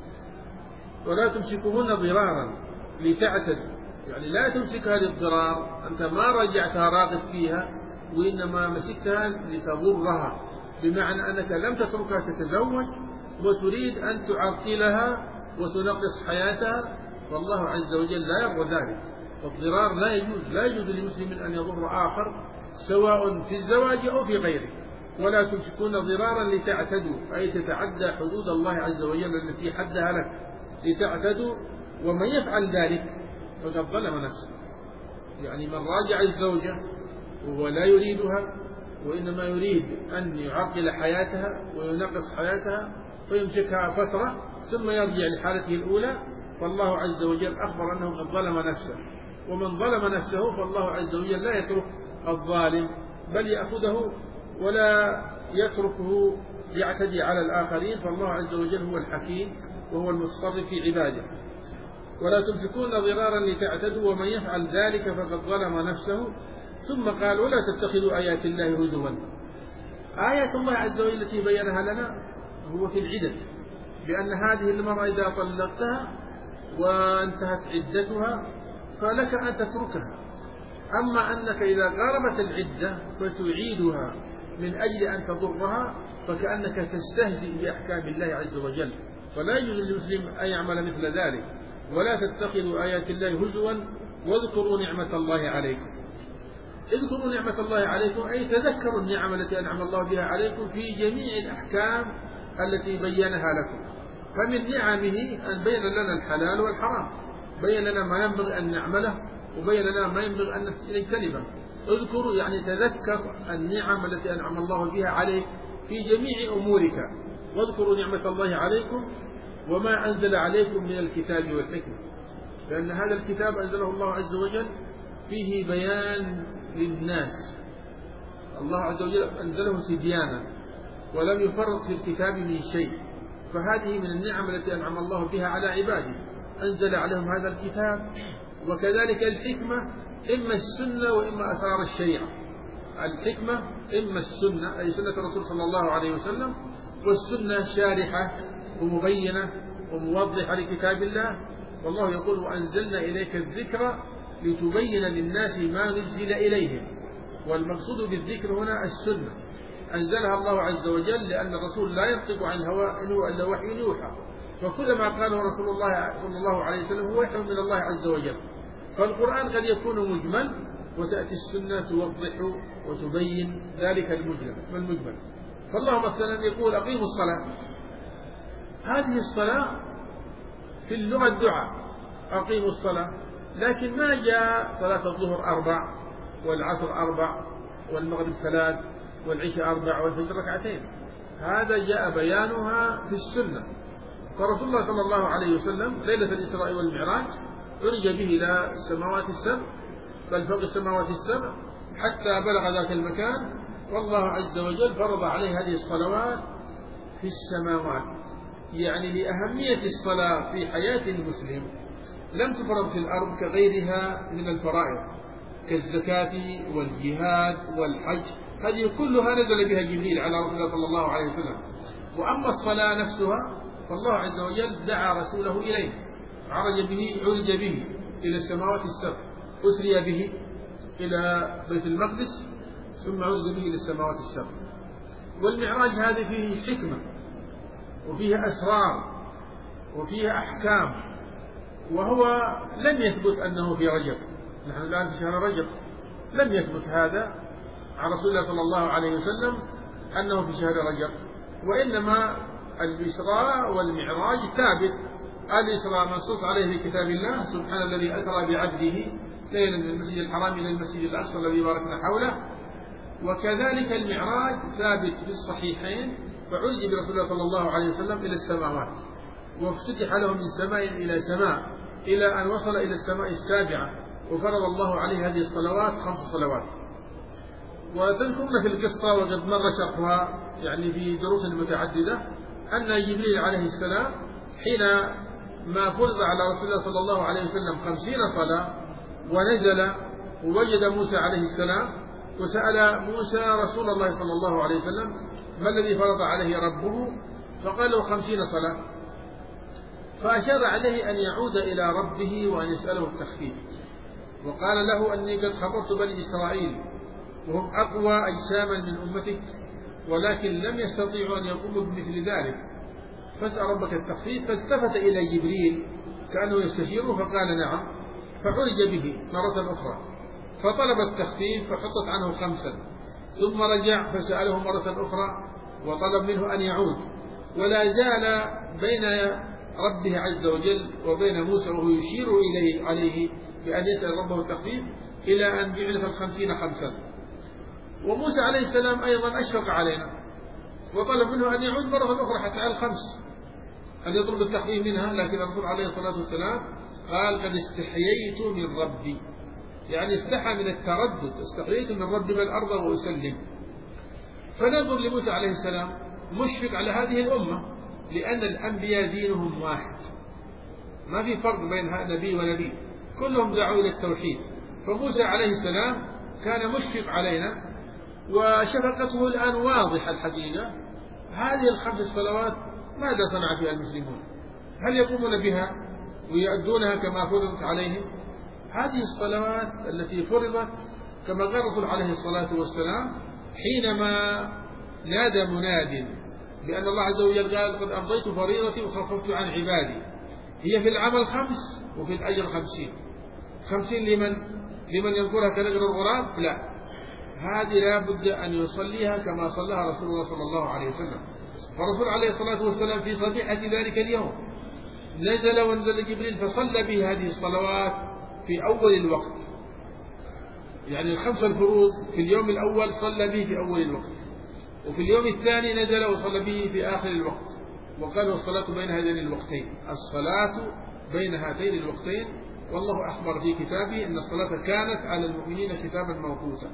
ولا تمسكوهن ضرارا لتعتدوا، يعني لا تمسكها للضرار، أنت ما رجعتها راغب فيها وإنما مسكتها لتضرها، بمعنى أنك لم تتركها تتزوج وتريد أن تعطلها وتنقص حياتها، فالله عز وجل لا يرضى ذلك. فالضرار لا يجوز، لا يجوز للمسلم أن يضر آخر سواء في الزواج أو في غيره. ولا تمسكون ضرارا لتعتدوا، أي تتعدى حدود الله عز وجل التي حدها لك لتعتدوا، ومن يفعل ذلك فقد ظلم نفسه. يعني من راجع الزوجة وهو لا يريدها وإنما يريد أن يعطل حياتها وينقص حياتها فيمسكها فترة ثم يرجع لحالته الأولى، فالله عز وجل أخبر أنه قد ظلم نفسه. ومن ظلم نفسه فالله عز وجل لا يترك الظالم، بل يأخذه ولا يتركه يعتدي على الآخرين، فالله عز وجل هو الحكيم وهو المتصرف في عباده. ولا تمسكون ضرارا لتعتدوا ومن يفعل ذلك فقد ظلم نفسه. ثم قال: ولا تتخذوا آيات الله هزوا. آيات الله عز وجل التي بينها لنا هو في العدة، بأن هذه المرأة إذا طلقتها وانتهت عدتها فلك أن تتركها. أما أنك إذا قاربت العدة فتعيدها من أجل أن تضرها فكأنك تستهزئ بأحكام الله عز وجل، فلا يجوز للمسلم أن يعمل مثل ذلك. ولا تتخذوا آيات الله هزوا واذكروا نعمة الله عليكم. اذكروا نعمة الله عليكم أي تذكروا النعم التي أنعم الله بها عليكم في جميع الأحكام التي بينها لكم. فمن نعمه أن بين لنا الحلال والحرام، بين لنا ما ينبغي أن نعمله وبين لنا ما ينبغي أن نجتنبه. اذكروا يعني تذكر النعم التي أنعم الله بها عليك في جميع أمورك، واذكروا نعمة الله عليكم وما أنزل عليكم من الكتاب والحكمة، لأن هذا الكتاب أنزله الله عز وجل فيه بيان للناس. الله عز وجل أنزله تبيانا ولم يفرط في الكتاب من شيء، فهذه من النعم التي أنعم الله بها على عباده، أنزل عليهم هذا الكتاب. وكذلك الحكمة إما السنة وإما أثار الشريعة. الحكمة إما السنة أي سنة الرسول صلى الله عليه وسلم، والسنة شارحة ومبينة وموضحة لكتاب الله. والله يقول وأنزلنا إليك الذكر لتبين للناس ما نزل إليهم. والمقصود بالذكر هنا السنة، أنزلها الله عز وجل لأن الرسول لا ينطق عن هواه إن هو إلا وحي يوحى، فكل ما قاله رسول الله صلى الله عليه وسلم هو وحي من الله عز وجل. فالقرآن قد يكون مجمل وتأتي السنة توضح وتبين ذلك المجمل والمجمل. فالله مثلا يقول أقيموا الصلاة، هذه الصلاة في اللغة الدعاء أقيموا الصلاة، لكن ما جاء صلاة الظهر أربع والعصر أربع والمغرب ثلاث والعشاء أربع والفجر ركعتين، هذا جاء بيانها في السنة. فرسول الله صلى الله عليه وسلم ليلة الإسراء والمعراج عرج به إلى السماوات السبع، بل فوق السماوات السبع حتى بلغ ذاك المكان، والله عز وجل فرض عليه هذه الصلوات في السماوات. يعني لأهمية الصلاة في حياة المسلم لم تفرض في الأرض كغيرها من الفرائض كالزكاة والجهاد والحج، هذه كلها نزل بها جبريل على رسول الله صلى الله عليه وسلم. وأما الصلاة نفسها فالله عز وجل دعا رسوله إليه، عرج به عرج به إلى السماوات السبع، أسري به إلى بيت المقدس، ثم عرج به إلى السماوات السبع. والمعراج هذه فيه حكمة وفيه أسرار وفيه أحكام، وهو لم يثبت أنه في رجب. نحن الآن في شهر رجب، لم يثبت هذا عن رسول الله صلى الله عليه وسلم أنه في شهر رجب، وإنما الإسراء والمعراج ثابت. الإسراء منصوص عليه في كتاب الله، سبحان الذي أسرى بعبده ليلا من المسجد الحرام إلى المسجد الأقصى الذي باركنا حوله. وكذلك المعراج ثابت في الصحيحين، فعرج برسول الله صلى الله عليه وسلم إلى السماوات، وافتتح له من سماء إلى سماء إلى أن وصل إلى السماء السابعة، وفرض الله عليه هذه الصلوات خمس صلوات. وتذكرنا في القصة وقد مر شرحها يعني في دروس متعددة أن جبريل عليه السلام حين ما فرض على رسول الله صلى الله عليه وسلم خمسين صلاة ونزل ووجد موسى عليه السلام وسأل موسى رسول الله صلى الله عليه وسلم ما الذي فرض عليه ربه، فقال له خمسين صلاة، فأشار عليه أن يعود إلى ربه وأن يسأله التخفيف، وقال له أني قد خبرت بني إسرائيل وهم أقوى أجساما من أمتك، ولكن لم يستطيعوا أن يقوموا بمثل ذلك، فاسأل ربك التخفيف. فالتفت إلى جبريل كأنه يستشيره فقال نعم، فعرج به مرة أخرى فطلب التخفيف فحطت عنه خمسا، ثم رجع فسأله مرة أخرى وطلب منه أن يعود، ولا زال بين ربه عز وجل وبين موسى وهو يشير إليه عليه بأن يسأل ربه التخفيف إلى أن جعل في الخمسين خمسا. وموسى عليه السلام أيضا أشفق علينا وطلب منه أن يعود مرة أخرى حتى على الخمس، أن يطلب التخفيف منها، لكن الرسول عليه الصلاة والسلام قال قد استحييت من ربي، يعني استحى من التردد، استحييت من ربي بالأرض وأسلم. فننظر لموسى عليه السلام مشفق على هذه الأمة، لأن الأنبياء دينهم واحد، ما في فرق بين نبي ونبي، كلهم دعوا إلى التوحيد. فموسى عليه السلام كان مشفق علينا، وشفقته الآن واضحة الحقيقة. هذه الخمس صلوات ماذا صنع فيها المسلمون؟ هل يقومون بها ويؤدونها كما فرضت عليهم؟ هذه الصلوات التي فرضت كما قال الرسول عليه الصلاة والسلام حينما نادى مناد بأن الله عز وجل قال قد أمضيت فريضتي وخففت عن عبادي، هي في العمل خمس وفي الأجر خمسين. خمسين لمن؟ لمن يذكرها كنجر الغراب؟ لا، هذه لا بد أن يصليها كما صلىها رسول الله صلى الله عليه وسلم. فالرسول عليه الصلاة والسلام في صبيحة ذلك اليوم نزل ونزل جبريل فصلى به هذه الصلوات في أول الوقت، يعني الخمس الفروض في اليوم الأول صلى به في أول الوقت، وفي اليوم الثاني نزل وصلى به في آخر الوقت. وقال الصلاة بين هذين الوقتين، الصلاة بين هاتين الوقتين، والله أخبر في كتابه أن الصلاة كانت على المؤمنين كتابا موقوتا.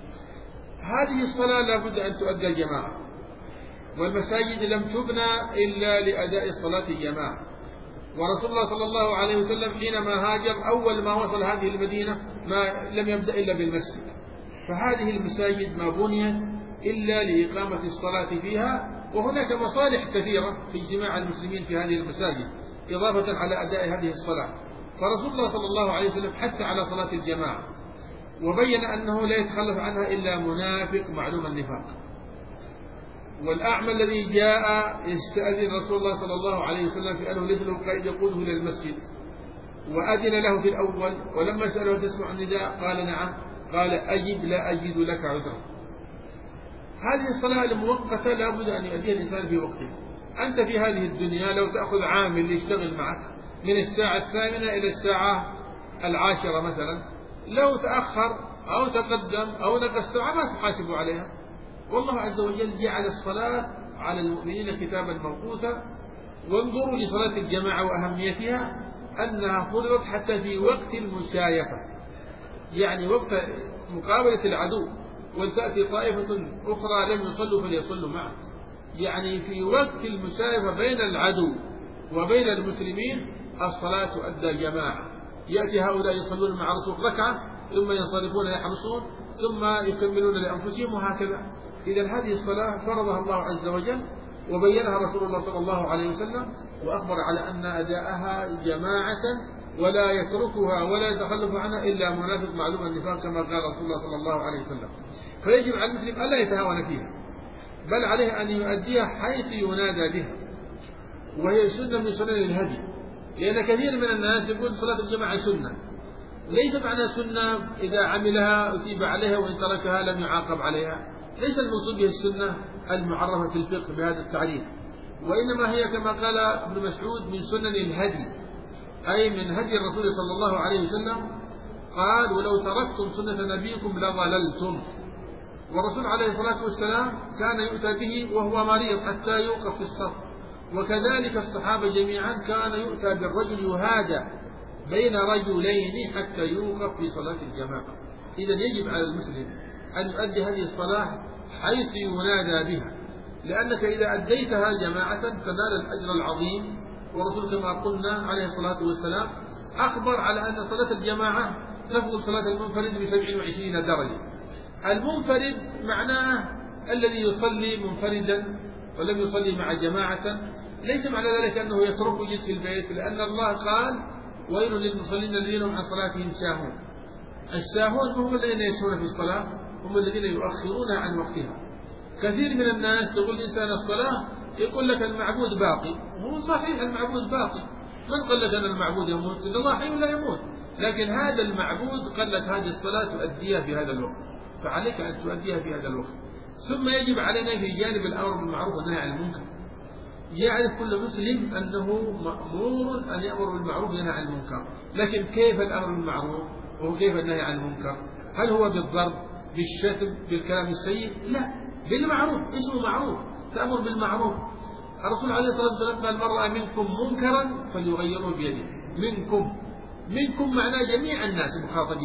هذه الصلاة لا بد أن تؤدى جماعة، والمساجد لم تبنى إلا لأداء الصلاة جماعة. ورسول الله صلى الله عليه وسلم حينما هاجر أول ما وصل هذه المدينة ما لم يبدأ إلا بالمسجد، فهذه المساجد ما بنيت إلا لإقامة الصلاة فيها، وهناك مصالح كثيرة في اجتماع المسلمين في هذه المساجد إضافة على أداء هذه الصلاة. فرسول الله صلى الله عليه وسلم حث على صلاة الجماعة، وبين أنه لا يتخلف عنها إلا منافق معلوم النفاق. والأعمى الذي جاء يستأذن رسول الله صلى الله عليه وسلم في أنه ليس له قائد يقوده إلى المسجد، وأذن له في الأول، ولما سأله تسمع النداء قال نعم، قال أجب لا أجد لك عذرا. هذه الصلاة المؤقتة لا بد أن يؤديها الإنسان في وقته. أنت في هذه الدنيا لو تأخذ عامل يشتغل معك من الساعة الثامنة إلى الساعة العاشرة مثلا، لو تأخر أو تقدم أو نقص ساعة ما تحاسب عليها. والله عز وجل جعل الصلاة على المؤمنين كتابا موقوتا. وانظروا لصلاة الجماعة وأهميتها أنها فرضت حتى في وقت المسايفة، يعني وقت مقابلة العدو، ولتأتي طائفة أخرى لم يصلوا فليصلوا معه. يعني في وقت المسايفة بين العدو وبين المسلمين الصلاة تؤدى جماعة، يأتي هؤلاء يصلون مع رسول ركعة ثم ينصرفون يحرصون ثم يكملون لأنفسهم وهكذا. إذا هذه الصلاة فرضها الله عز وجل وبينها رسول الله صلى الله عليه وسلم، وأخبر على أن أداءها جماعة ولا يتركها ولا يتخلف عنها إلا منافق معلوم النفاق كما قال رسول الله صلى الله عليه وسلم. فيجب على المسلم ألا يتهاون فيها، بل عليه أن يؤديها حيث ينادى بها، وهي سنة من سنن الهدي. لأن كثير من الناس يقول صلاة الجماعة سنة، ليس معنى سنة إذا عملها أثيب عليها وإن تركها لم يعاقب عليها، ليس المقصود بها السنة المعرفة في الفقه بهذا التعريف، وإنما هي كما قال ابن مسعود من سنن الهدي، أي من هدي الرسول صلى الله عليه وسلم. قال ولو تركتم سنة نبيكم لضللتم. والرسول عليه الصلاة والسلام كان يؤتى به وهو مريض حتى يوقف في الصف، وكذلك الصحابة جميعا كان يؤتى بالرجل يهادى بين رجلين حتى يوقف في صلاة الجماعة. إذا يجب على المسلم أن يؤدي هذه الصلاة حيث ينادى بها، لأنك إذا أديتها جماعة تنال الأجر العظيم. والرسول كما قلنا عليه الصلاة والسلام أخبر على أن صلاة الجماعة تفضل صلاة المنفرد بسبع وعشرين درجة. المنفرد معناه الذي يصلي منفردا ولم يصلي مع جماعة، ليس معنى ذلك أنه يترك جلس البيت، لأن الله قال ويل للمصلين الذين هم عن صلاتهم ساهون. الساهون هم الذين يسهون في الصلاة، هم الذين يؤخرونها عن وقتها. كثير من الناس تقول الإنسان الصلاة يقول لك المعبود باقي، وهو صحيح المعبود باقي، من قال لك أن المعبود يموت؟ إن الله حي لا يموت، لكن هذا المعبود قال لك هذه الصلاة تؤديها في هذا الوقت، فعليك أن تؤديها في هذا الوقت. ثم يجب علينا في جانب الأمر بالمعروف والنهي عن المنكر، يعرف كل مسلم أنه مأمور أن يأمر بالمعروف وينهى عن المنكر، لكن كيف الأمر بالمعروف وكيف النهي عن المنكر؟ هل هو بالضرب، بالشتم، بالكلام السيء؟ لا، بالمعروف. اسمه معروف، تأمر بالمعروف. الرسول عليه الصلاة والسلام قال من رأى منكم منكرا فليغيره بيده. منكم، منكم معناه جميع الناس مخاطبين.